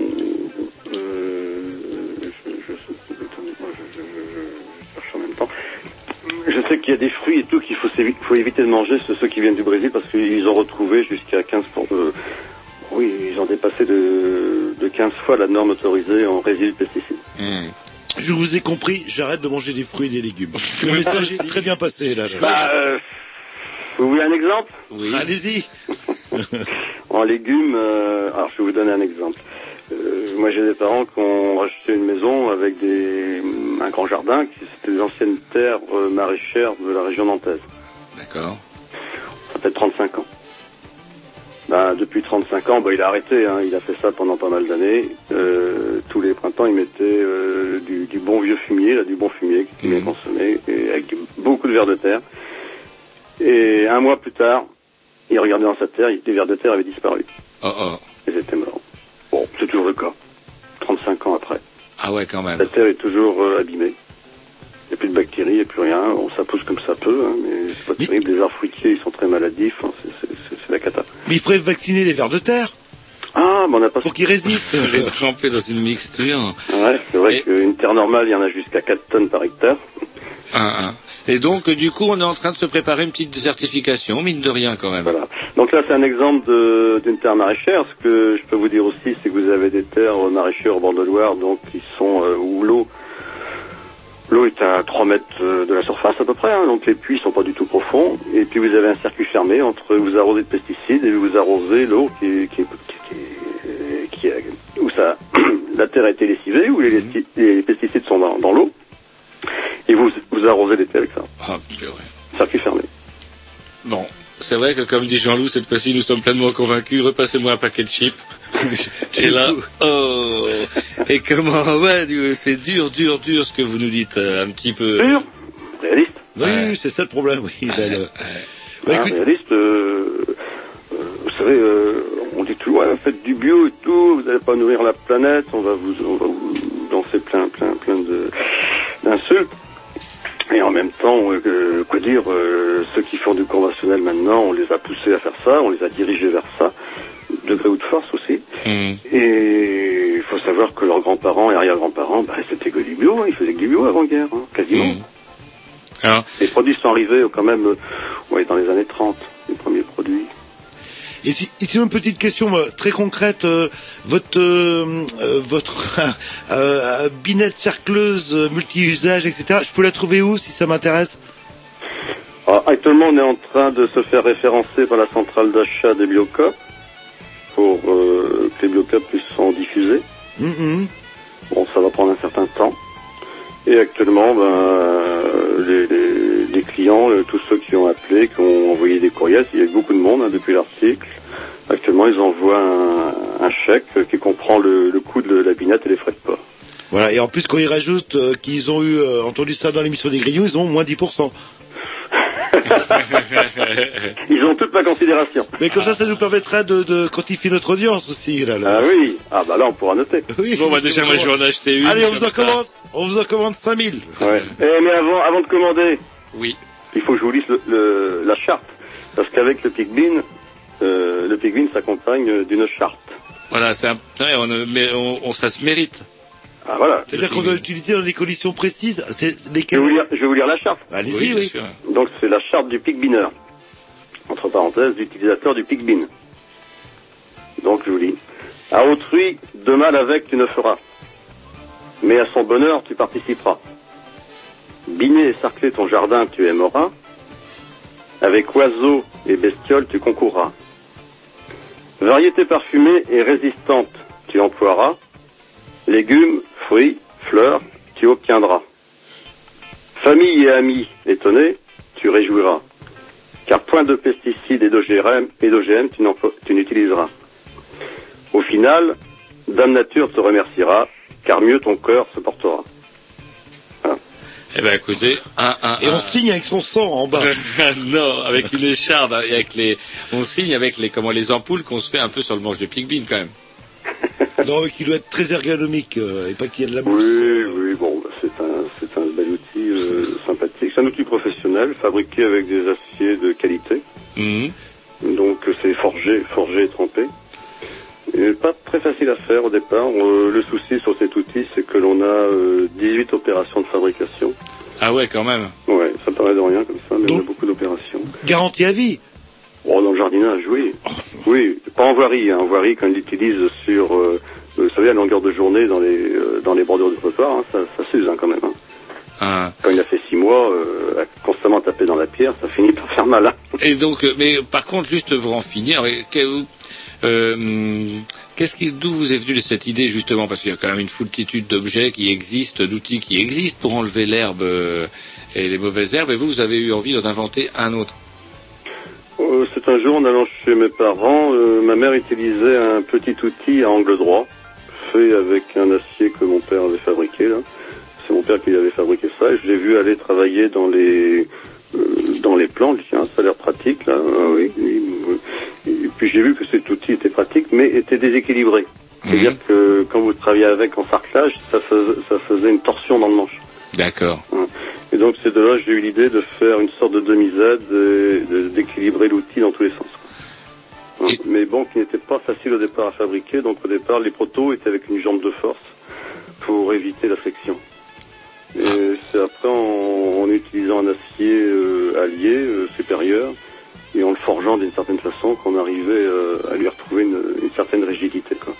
je cherche en même temps. Je sais qu'il y a des fruits et tout qu'il faut éviter de manger, ceux qui viennent du Brésil, parce qu'ils ont retrouvé jusqu'à 15%. Oui, ils ont dépassé de 15 fois la norme autorisée en résidus de pesticides. Je vous ai compris, j'arrête de manger des fruits et des légumes. Le message est très bien passé, là. Vous voulez un exemple? Oui. Allez-y. En légumes, alors je vais vous donner un exemple. Moi j'ai des parents qui ont racheté une maison avec un grand jardin, qui c'était des anciennes terres maraîchères de la région nantaise. D'accord. Ça fait 35 ans. Depuis 35 ans, il a arrêté, hein, il a fait ça pendant pas mal d'années. Tous les printemps, il mettait du bon vieux fumier, du bon fumier qu'il aimait consommer, avec beaucoup de vers de terre. Et un mois plus tard, il regardait dans sa terre, les vers de terre avaient disparu. Ils étaient morts. Bon, c'est toujours le cas. 35 ans après. Ah ouais, quand même. La terre est toujours abîmée. Il n'y a plus de bactéries, il n'y a plus rien. Bon, ça pousse comme ça peut, hein, mais c'est pas terrible. Les arbres fruitiers, ils sont très maladifs. Hein, c'est la cata. Mais il faudrait vacciner les vers de terre. Ah, mais on n'a pas... Pour qu'ils résistent. Je vais tremper dans une mixture. Ouais, c'est vrai qu'une terre normale, il y en a jusqu'à 4 tonnes par hectare. Et donc, du coup, on est en train de se préparer une petite désertification, mine de rien quand même. Voilà. Donc là, c'est un exemple d'une terre maraîchère. Ce que je peux vous dire aussi, c'est que vous avez des terres maraîchères au bord de Loire, donc qui sont où l'eau est à 3 mètres de la surface à peu près, hein, donc les puits sont pas du tout profonds. Et puis vous avez un circuit fermé entre vous arrosez de pesticides et vous arrosez l'eau où la terre a été lessivée, où les pesticides sont dans l'eau. Et vous arrosez l'été avec ça. Ah, c'est vrai. Circuit fermé. c'est vrai que comme dit Jean-Loup, cette fois-ci nous sommes pleinement convaincus, repassez-moi un paquet de chips. Et là, oh, et comment, ouais, c'est dur ce que vous nous dites, un petit peu. Dur, réaliste. Oui, c'est ça le problème, oui. Réaliste, vous savez, on dit toujours, ouais, faites du bio et tout, vous n'allez pas nourrir la planète, on va vous lancer plein d'insultes. Et en même temps, quoi dire, ceux qui font du conventionnel maintenant, on les a poussés à faire ça, on les a dirigés vers ça, de gré ou de force aussi. Et il faut savoir que leurs grands-parents et arrière-grands-parents, c'était que du bio, ils faisaient que du bio avant-guerre, quasiment. Alors, les produits sont arrivés quand même dans les années 30, les premiers produits. Et si une petite question très concrète, votre binette cercleuse multi-usage, etc., je peux la trouver où si ça m'intéresse? Actuellement, on est en train de se faire référencer par la centrale d'achat des Biocop pour que les Biocop puissent en diffuser. Bon, ça va prendre un certain temps. Et actuellement, les clients, tous ceux qui ont appelé, qui ont envoyé des courriels, il y a eu beaucoup de monde depuis l'article. Actuellement, ils envoient un chèque qui comprend le coût de la binette et les frais de port. Voilà, et en plus, quand ils rajoutent qu'ils ont entendu ça dans l'émission des Grignoux, ils ont moins 10%. Ils ont toute ma considération. Mais comme ça nous permettra de quantifier notre audience aussi. Là. Ah oui, là on pourra noter. Oui, bon, déjà, moi je vais en acheter une. Allez, on vous en commande 5000. Ouais. Mais avant de commander, oui, il faut que je vous lise la charte. Parce qu'avec le Pigbean s'accompagne d'une charte. Voilà, ça se mérite. Ah voilà. C'est-à-dire qu'on doit l'utiliser dans des conditions précises. C'est lesquelles... Je vais vous lire la charte. Allez-y, oui. Donc c'est la charte du Pigbeaner. Entre parenthèses, d'utilisateur du Pigbean. Donc je vous lis. À autrui, de mal avec tu ne feras. Mais à son bonheur tu participeras. Biner et sarcler ton jardin tu aimeras. Avec oiseaux et bestioles tu concourras. Variété parfumée et résistante tu emploieras. Légumes, fruits, fleurs, tu obtiendras. Famille et amis étonnés, tu réjouiras. Car point de pesticides et d'OGM tu n'utiliseras. Au final, Dame Nature te remerciera, car mieux ton cœur se portera. Voilà. Eh ben écoutez, et on signe avec son sang en bas. Non, avec une écharde, on signe avec les ampoules qu'on se fait un peu sur le manche de Pigbean quand même. Non, qui doit être très ergonomique et pas qu'il y ait de la mousse. Oui, bon, c'est un bel outil sympathique. C'est un outil professionnel fabriqué avec des aciers de qualité. Donc c'est forgé et trempé. Et pas très facile à faire au départ. Le souci sur cet outil, c'est que l'on a 18 opérations de fabrication. Ah ouais, quand même. Ouais, ça paraît de rien comme ça, mais on a beaucoup d'opérations. Garantie à vie. Dans le jardinage, oui. Oui, pas en voirie. En voirie, quand on l'utilise sur, vous savez, à longueur de journée dans les bordures de trottoir, ça s'use quand même. Quand il a fait 6 mois, constamment tapé dans la pierre, ça finit par faire mal. Et donc, mais par contre, juste pour en finir, d'où vous est venue cette idée justement, parce qu'il y a quand même une foultitude d'objets qui existent, d'outils qui existent pour enlever l'herbe et les mauvaises herbes, et vous avez eu envie d'en inventer un autre. C'est un jour en allant chez mes parents, ma mère utilisait un petit outil à angle droit, fait avec un acier que mon père avait fabriqué là. C'est mon père qui avait fabriqué ça, et je l'ai vu aller travailler dans les plants. Je dis, tiens, ça a l'air pratique là. Oui. Et puis j'ai vu que cet outil était pratique, mais était déséquilibré. C'est-à-dire que quand vous travaillez avec en sarclage, ça faisait une torsion dans le manche. D'accord. Et donc c'est de là que j'ai eu l'idée de faire une sorte de demi-Z et d'équilibrer l'outil dans tous les sens. Mais bon, qui n'était pas facile au départ à fabriquer. Donc au départ, les protos étaient avec une jambe de force pour éviter la friction. Et c'est après en utilisant un acier allié supérieur et en le forgeant d'une certaine façon qu'on arrivait à lui retrouver une certaine rigidité, quoi.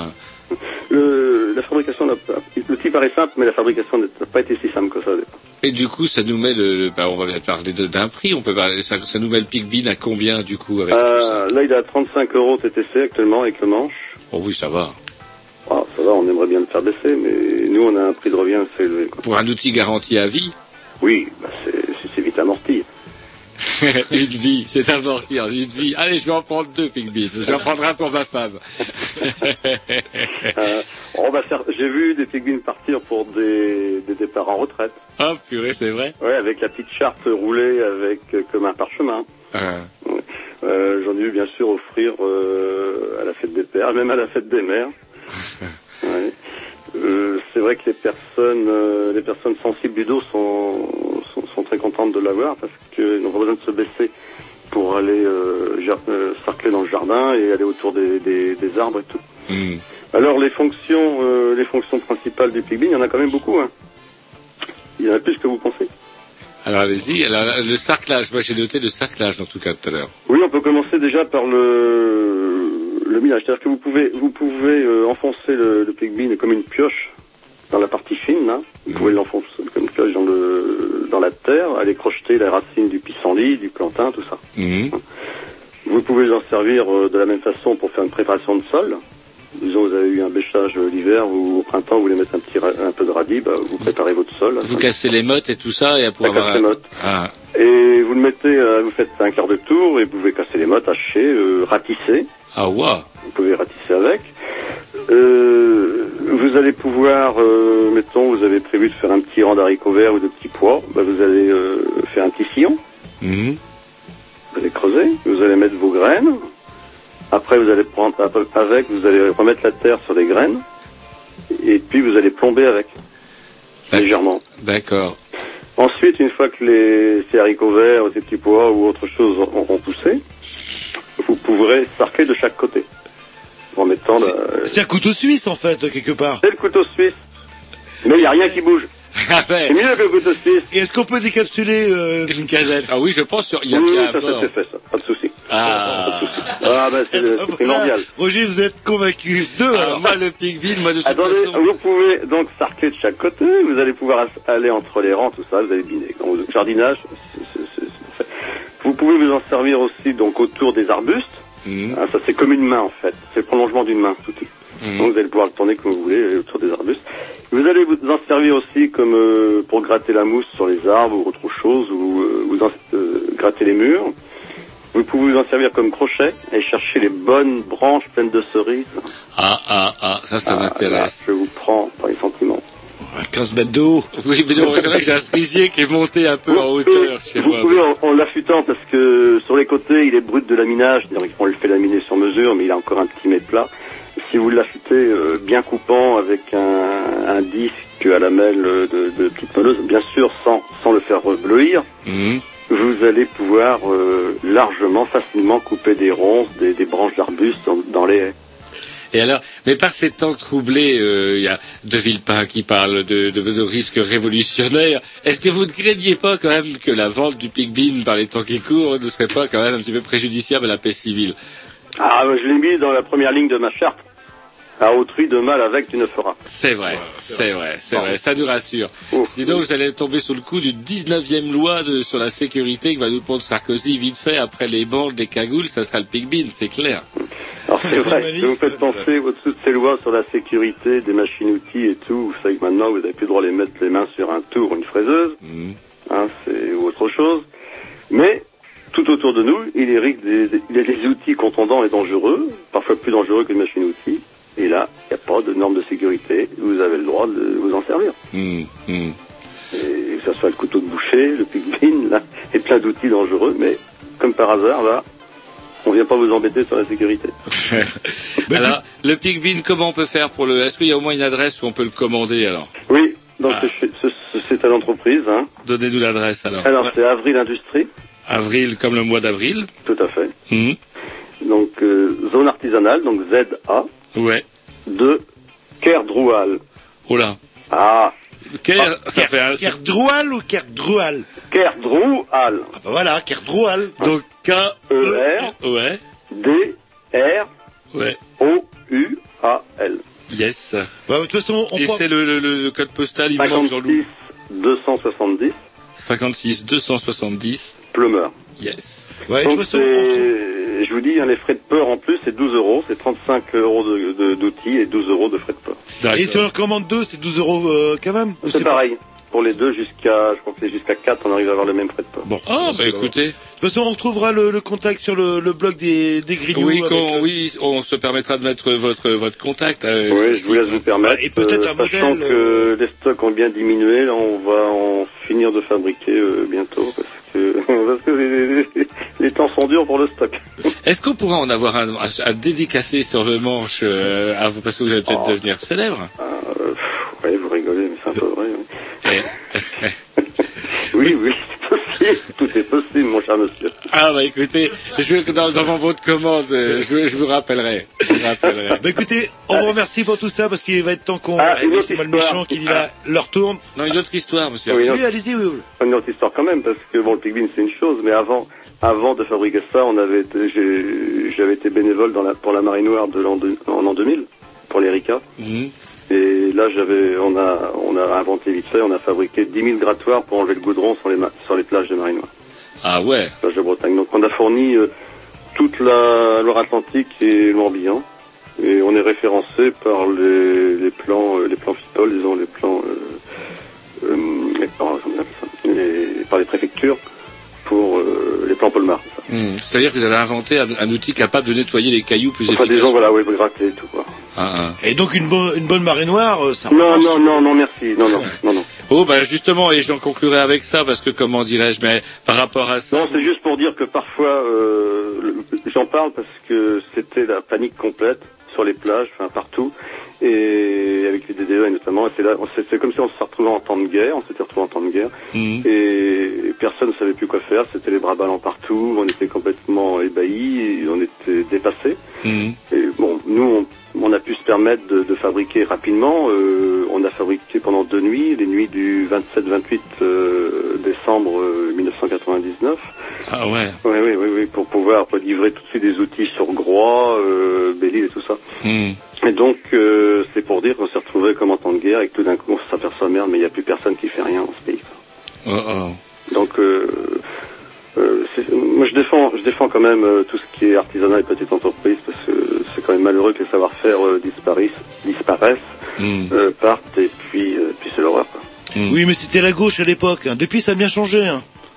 La fabrication, l'outil paraît simple, mais la fabrication n'a pas été si simple que ça au départ. Et du coup, ça nous met on va parler d'un prix. On peut parler, ça nous met le Pigbean à combien du coup avec tout ça? Là, il est à 35 € TTC actuellement avec le manche. Oh oui, ça va. Ah, ça va, on aimerait bien le faire baisser, mais nous, on a un prix de revient assez élevé, quoi. Pour un outil garanti à vie? Oui, c'est vite amorti. Une vie, c'est important, une vie. Allez, je vais en prendre 2 Pigbean. Je vais en prendre un pour ma femme. J'ai vu des Pigbeans partir pour des départs en retraite. Oh purée, c'est vrai. Ouais, avec la petite charte roulée avec comme un parchemin. J'en ai vu bien sûr offrir à la fête des pères, même à la fête des mères. Ouais. C'est vrai que les personnes sensibles du dos sont très contentes de l'avoir parce qu'elles n'ont pas besoin de se baisser pour aller sarcler dans le jardin et aller autour des arbres et tout. Alors les fonctions principales du Pigbean, il y en a quand même beaucoup. Hein. Il y en a plus que vous pensez. Alors allez-y, le sarclage, moi j'ai noté le sarclage en tout cas tout à l'heure. Oui, on peut commencer déjà par le minage, c'est-à-dire que vous pouvez enfoncer le Pigbean comme une pioche dans la partie fine, là. Vous pouvez l'enfoncer comme une pioche dans la terre, aller crocheter les racines du pissenlit, du plantain, tout ça. Vous pouvez en servir de la même façon pour faire une préparation de sol. Disons, vous avez eu un bêchage l'hiver ou au printemps, vous voulez mettre un peu de radis, vous préparez votre sol. Vous cassez les mottes et tout ça, et pour avoir... les mottes. Ah. Et vous le mettez, vous faites un quart de tour, et vous pouvez casser les mottes, hacher, ratisser. Ah ouais. Vous pouvez ratisser avec. Vous allez pouvoir, mettons, vous avez prévu de faire un petit rang d'haricots verts ou de petits pois, vous allez faire un petit sillon. Vous allez creuser, vous allez mettre vos graines. Après, vous allez vous allez remettre la terre sur les graines, et puis vous allez plomber avec, légèrement. D'accord. Ensuite, une fois que ces haricots verts, ou ces petits pois ou autre chose ont poussé, vous pourrez sarcler de chaque côté. En mettant c'est un couteau suisse, en fait, quelque part. C'est le couteau suisse. Mais il n'y a rien qui bouge. C'est mieux que le couteau suisse. Et est-ce qu'on peut décapsuler une casette? Ah oui, je pense qu'il y a bien un bord. C'est fait, ça. Pas de souci. C'est primordial. Roger, vous êtes convaincu. Moi, le Pigbean, moi, de toute façon. Vous pouvez donc sarcler de chaque côté. Vous allez pouvoir aller entre les rangs, tout ça. Vous allez biner. Quand vous jardinage, c'est fait. Vous pouvez vous en servir aussi donc autour des arbustes. Ça, c'est comme une main, en fait. C'est le prolongement d'une main, tout est. Donc, vous allez pouvoir le tourner comme vous voulez autour des arbustes. Vous allez vous en servir aussi comme pour gratter la mousse sur les arbres ou autre chose, ou gratter les murs. Vous pouvez vous en servir comme crochet et chercher les bonnes branches pleines de cerises. Ça m'intéresse. Je vous prends par les sentiments. 15 mètres de haut. Oui, mais non, c'est vrai que j'ai un cerisier qui est monté un peu en hauteur chez moi. Vous pouvez en l'affûtant parce que sur les côtés, il est brut de laminage. C'est-à-dire qu'on le fait laminer sur mesure, mais il a encore un petit mets plat. Si vous l'affûtez bien coupant avec un disque à lamelle de petite meuleuse, bien sûr sans le faire bleuir, vous allez pouvoir largement, facilement couper des ronces, des branches d'arbustes dans les haies. Et alors, mais par ces temps troublés, il y a De Villepin qui parle de risques révolutionnaires. Est-ce que vous ne craignez pas quand même que la vente du Pigbean par les temps qui courent ne serait pas quand même un petit peu préjudiciable à la paix civile? Je l'ai mis dans la première ligne de ma charte. À autrui de mal avec tu ne feras. C'est vrai, ça nous rassure. Sinon, vous allez tomber sous le coup du 19e loi sur la sécurité que va nous pondre Sarkozy vite fait après les bandes, les cagoules, ça sera le Pigbean, c'est clair. Alors c'est vrai, que vous faites penser toutes ces lois sur la sécurité des machines-outils et tout, vous savez que maintenant vous n'avez plus le droit de mettre les mains sur un tour ou une fraiseuse, ou autre chose. Mais tout autour de nous, il y a des outils contondants et dangereux, parfois plus dangereux que les machines-outils. Et là, il n'y a pas de normes de sécurité, vous avez le droit de vous en servir. Et que ce soit le couteau de boucher, le Pigbean, là, et plein d'outils dangereux, mais comme par hasard, là, on vient pas vous embêter sur la sécurité. Alors, le Pigbean, comment on peut faire pour est-ce qu'il y a au moins une adresse où on peut le commander, alors? Oui, donc c'est à l'entreprise, Donnez-nous l'adresse, alors. Alors, c'est Avril Industrie. Avril, comme le mois d'avril. Tout à fait. Donc, zone artisanale, donc ZA. Ouais. De Kerdroual. Oh là. Ça fait un... Kerdroual ou Kerdroual? Kerdroual. Ah bah voilà, Kerdroual. Donc K-E-R. Ouais. D-R. Ouais. O-U-A-L. Yes. Bah, de toute façon, et c'est le code postal, il me manque, Jean-Loup. 270. 56 270. Plumeur. Yes. Ouais, donc je vous dis, les frais de port en plus, c'est 12 €. C'est 35 € d'outils et 12 € de frais de port. Et si on en commande 2, c'est 12 € quand même? C'est pareil. pour les deux je crois que c'est jusqu'à 4, on arrive à avoir le même frais de port. Bon. Oh, bah écoutez. De toute façon, on retrouvera le contact sur le blog des Grignoux. Oui, oui, on se permettra de mettre votre contact. Oui, je vous laisse vous permettre. Et peut-être un sachant modèle. que les stocks ont bien diminué, là, on va en finir de fabriquer bientôt parce que les temps sont durs pour le stock. Est-ce qu'on pourra en avoir un dédicacé sur le manche parce que vous allez peut-être devenir célèbre? Oui, vous rigolez, mais c'est un peu vrai. Oui. Oui, c'est possible. Tout est possible, mon cher monsieur. Ah bah écoutez, dans mon bon de commande, je vous rappellerai. Bah écoutez, on vous remercie pour tout ça parce qu'il va être temps qu'on... c'est moi le méchant qui leur tourne. Non, une autre histoire, monsieur. Oui, allez-y, oui. Une autre histoire quand même, parce que bon, le Pigbean c'est une chose, mais avant de fabriquer ça, j'avais été bénévole pour la Marine Noire en l'an 2000, pour l'Erika. Et là, on a inventé vite fait, on a fabriqué 10 000 grattoirs pour enlever le goudron sur les plages de Marine Noire. Ah ouais. Plage de Bretagne. Donc on a fourni toute la Loire-Atlantique et le Morbihan. Et on est référencé par les plans FIPOL, disons, les plans, par les préfectures pour les plans Polmar. C'est-à-dire que vous avez inventé un outil capable de nettoyer les cailloux plus efficacement. Disons, voilà, oui, gratter et tout, quoi. Et donc une bonne marée noire, ça Non, merci. Non. Oh, bah, justement, et j'en conclurai avec ça, parce que, comment dirais-je, mais par rapport à ça... Non, c'est juste pour dire que parfois, j'en parle parce que c'était la panique complète sur les plages, enfin, partout, et avec les DDE notamment, c'est comme si on s'était retrouvé en temps de guerre, et personne ne savait plus quoi faire, c'était les bras ballants partout, on était complètement ébahis, on était dépassés. Et bon, nous, on a pu se permettre de fabriquer rapidement. On a fabriqué pendant 2 nuits, les nuits du 27-28 décembre 1999. Ah ouais. Oui, pour pouvoir livrer tout de suite des outils sur Groix, Belle-Île et tout ça. Et donc, c'est pour dire qu'on s'est retrouvé comme en temps de guerre et que tout d'un coup, on s'aperçoit, merde, mais il n'y a plus personne qui fait rien dans ce pays. Donc, moi, je défends quand même tout ce qui est artisanat et petite entreprise parce que c'est quand même malheureux que les savoir-faire disparaissent, partent et puis c'est l'horreur. Oui, mais c'était la gauche à l'époque. Depuis, ça a bien changé.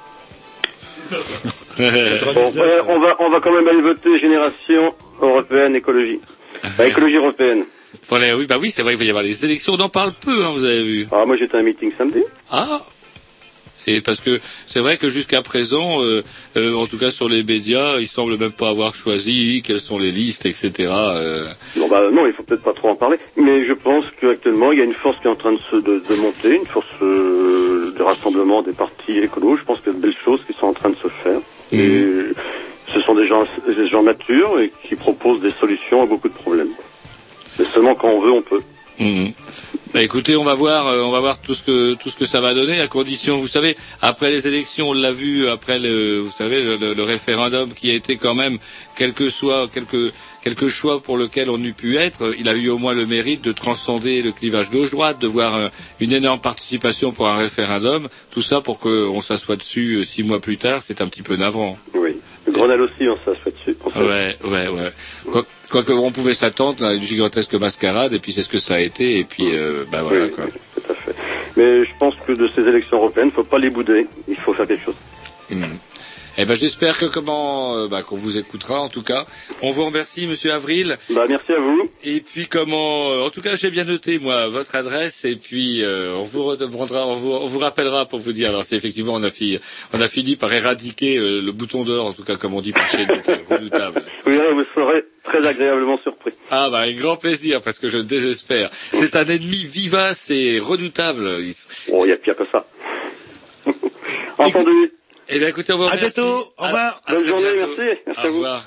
On va quand même aller voter Génération Européenne Écologie. Écologie européenne. Voilà, oui, c'est vrai qu'il va y avoir les élections. On en parle peu, vous avez vu. Ah, moi j'étais à un meeting samedi. Ah. Et parce que c'est vrai que jusqu'à présent, en tout cas sur les médias, ils semblent même pas avoir choisi quelles sont les listes, etc. Non, il faut peut-être pas trop en parler. Mais je pense qu'actuellement, il y a une force qui est en train de monter, une force de rassemblement des partis écolos. Je pense qu'il y a de belles choses qui sont en train de se faire. Et ce sont des gens matures et qui proposent des solutions à beaucoup de problèmes. Mais seulement quand on veut, on peut. Bah écoutez, on va voir tout ce que ça va donner, à condition, vous savez, après les élections, on l'a vu, après le référendum qui a été quand même, quelques choix pour lequel on eût pu être, il a eu au moins le mérite de transcender le clivage gauche-droite, de voir une énorme participation pour un référendum, tout ça pour qu'on s'assoie dessus 6 mois plus tard, c'est un petit peu navrant. Oui. Le Grenelle aussi, on s'assoit dessus. Ouais. Quoique on pouvait s'attendre à une gigantesque mascarade, et puis c'est ce que ça a été, et puis voilà oui, quoi. Tout à fait. Mais je pense que de ces élections européennes, faut pas les bouder, il faut faire quelque chose. Eh ben j'espère que qu'on vous écoutera en tout cas. On vous remercie Monsieur Avril. Merci à vous. Et puis en tout cas j'ai bien noté moi votre adresse et puis on vous rappellera pour vous dire. Alors c'est effectivement on a fini par éradiquer le bouton d'or en tout cas comme on dit par chez nous, redoutable. Oui, vous serez très agréablement surpris. Ah avec grand plaisir parce que je le désespère. C'est un ennemi vivace et redoutable. Bon, il y a pire que ça. Entendu. Eh bien, écoutez, on vous remercie. À bientôt. Au revoir. Bonne journée, bientôt. merci. Merci à vous. Au revoir.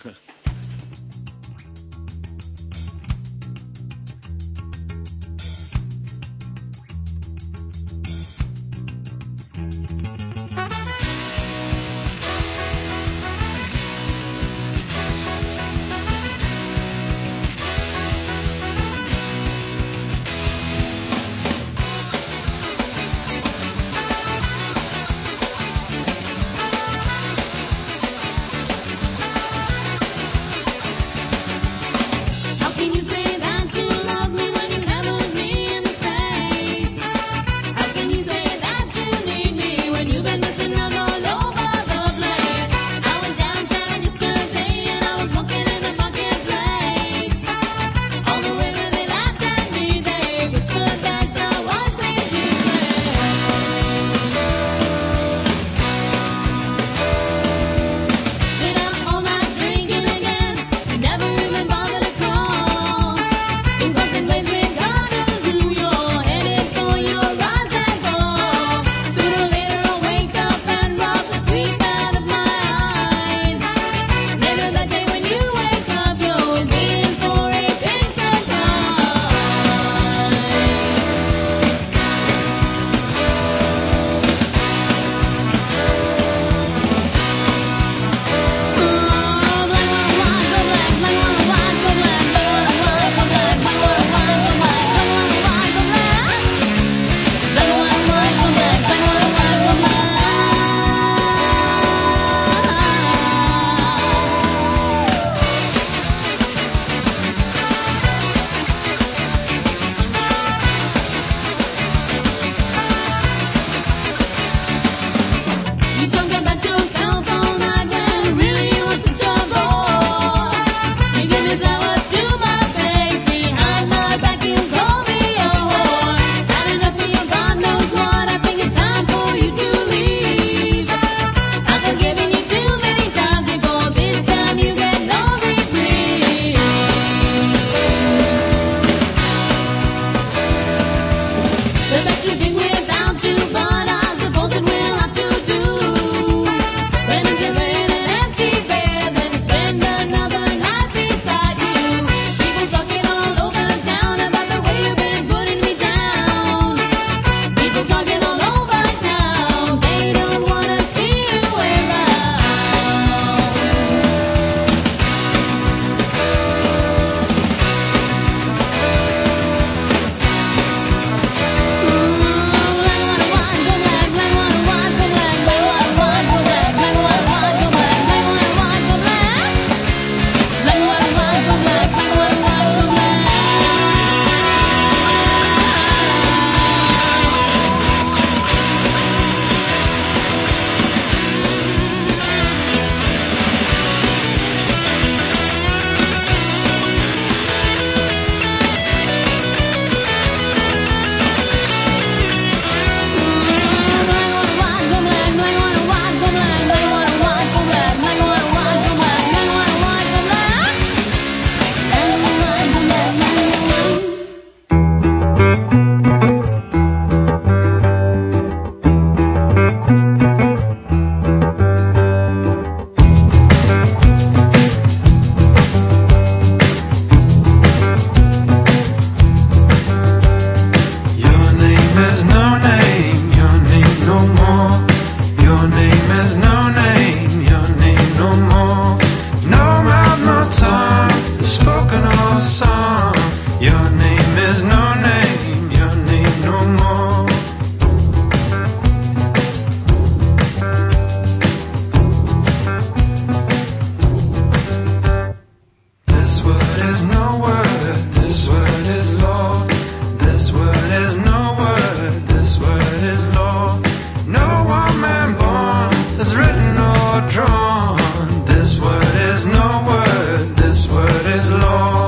This word is no word, this word is law.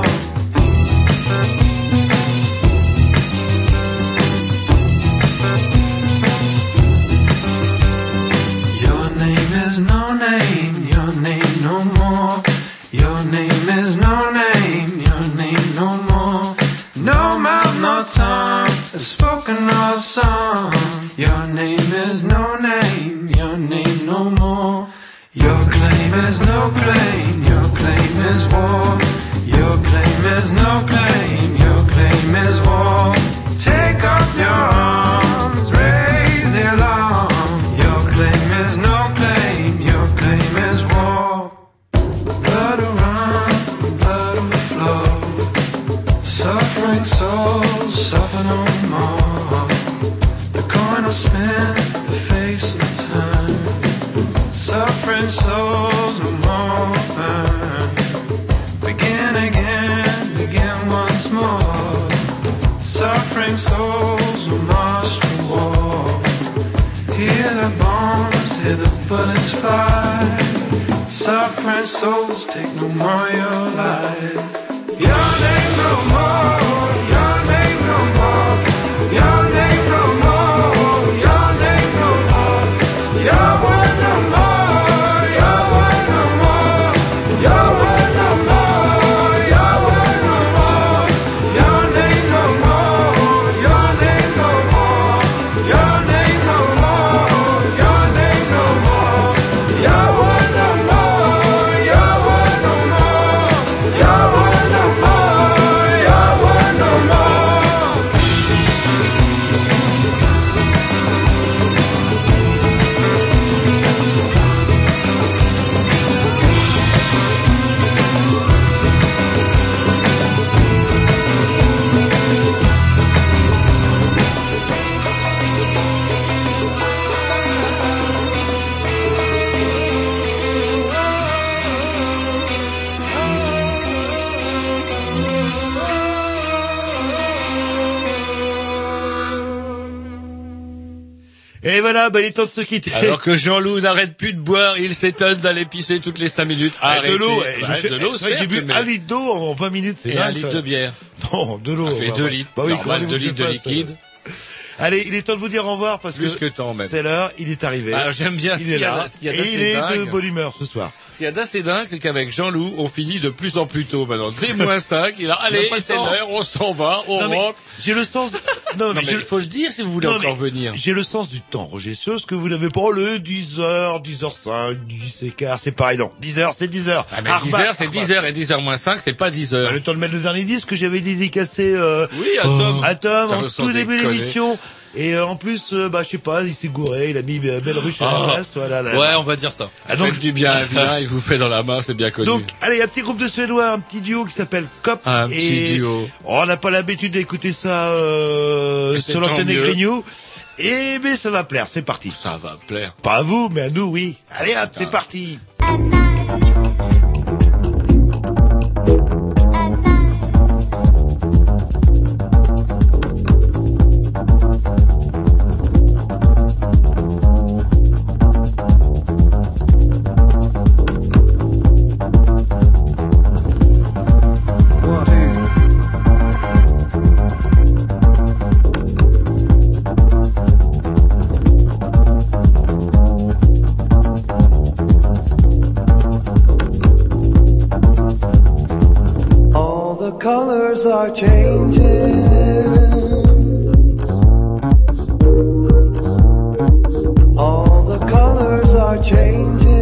Your name is no name, your name no more. Your name is no name, your name no more. No mouth, no tongue, has spoken no song. Your name is no name, your name no more. Your claim is no claim, your claim is war. Your claim is no claim, your claim is war. Take up your arms, raise the alarm. Your claim is no claim, your claim is war. Blood will run, blood will flow. Suffering souls suffer no more. The coin will spin, the face will turn. Suffering souls no more burn. Begin again, begin once more. Suffering souls will march to war. Hear the bombs, hear the bullets fly. Suffering souls take no more your life. Your name no more, your name no more. Your name no more, your name no more. Your word no more, your word no more. Your word no more, your word no more. Your name no more, your name no more. Your name no more, your name no more. Your word no more, your word no more. Your word no more, your word no more. Et voilà, bah, il est temps de se quitter. Alors que Jean-Loup n'arrête plus de boire, il s'étonne d'aller pisser toutes les 5 minutes. Arrêtez. De l'eau, De l'eau, c'est vrai que j'ai bu certes, 1 litre d'eau en 20 minutes, c'est et dingue. 1 litre ça. de bière. Non, de l'eau. Ça fait 2 litres. Bah oui, Normal, comment 2 vous litres de faites liquide. ça. Allez, il est temps de vous dire au revoir parce Plus que temps, même. c'est l'heure, il est arrivé. Alors, j'aime bien ce il qu'il est y a, là. ce qu'il y a Et d'assez il est de dingue. bonne humeur ce soir. Ce qu'il y a d'assez dingue, c'est qu'avec Jean-Loup, on finit de plus en plus tôt maintenant. Dès moins 5, il a, allez, pas le c'est temps. l'heure, on s'en va, on Non, mais rentre. j'ai le sens non, mais il faut le dire si vous voulez Non, encore mais venir. J'ai le sens du temps, Roger. Chose que vous n'avez pas le 10h, 10h05, 10h15, c'est pareil, non. 10h, c'est 10h. Ah, mais 10h, c'est 10h et 10h moins 5, c'est pas 10h. Bah, le temps de mettre le dernier disque que j'avais dédicacé, Oui, à Tom. à Tom, T'as en le tout son début de déconner. l'émission. Et en plus, bah je sais pas, il s'est gouré, il a mis Belle Ruche à la place, voilà. Là. Ouais, on va dire ça. Ah, donc, Faites du bien à bien, il vous fait dans la main, c'est bien connu. donc, allez, un petit groupe de Suédois, un petit duo qui s'appelle Cop. Un et petit duo. Oh, on n'a pas l'habitude d'écouter ça Et c'est sur l'antenne tant des mieux. Grignoux. Et mais ça va plaire, c'est parti. Ça va plaire. Pas à vous, mais à nous, oui. Allez hop, c'est parti. All the colors are changing. All the colors are changing.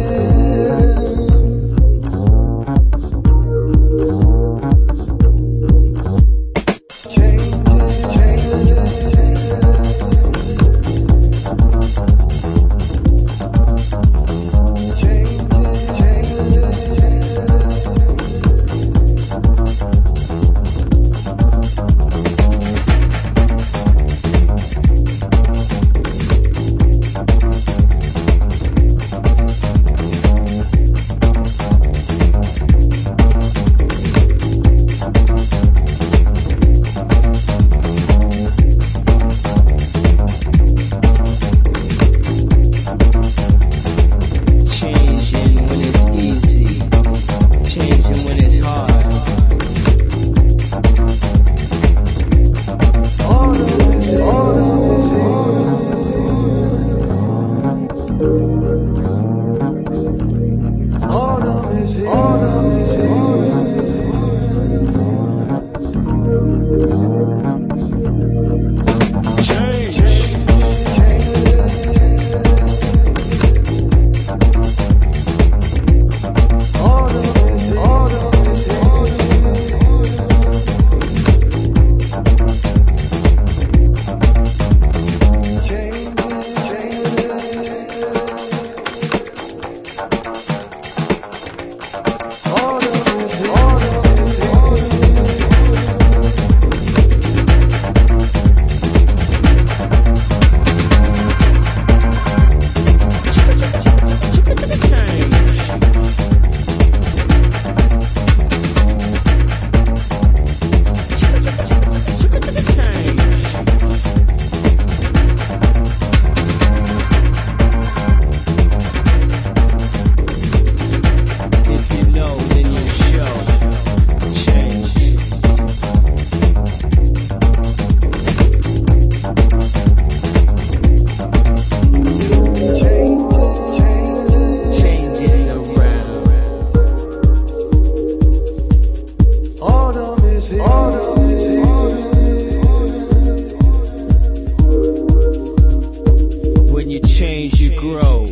When you change, you grow.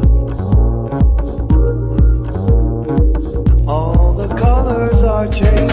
All the colors are changing.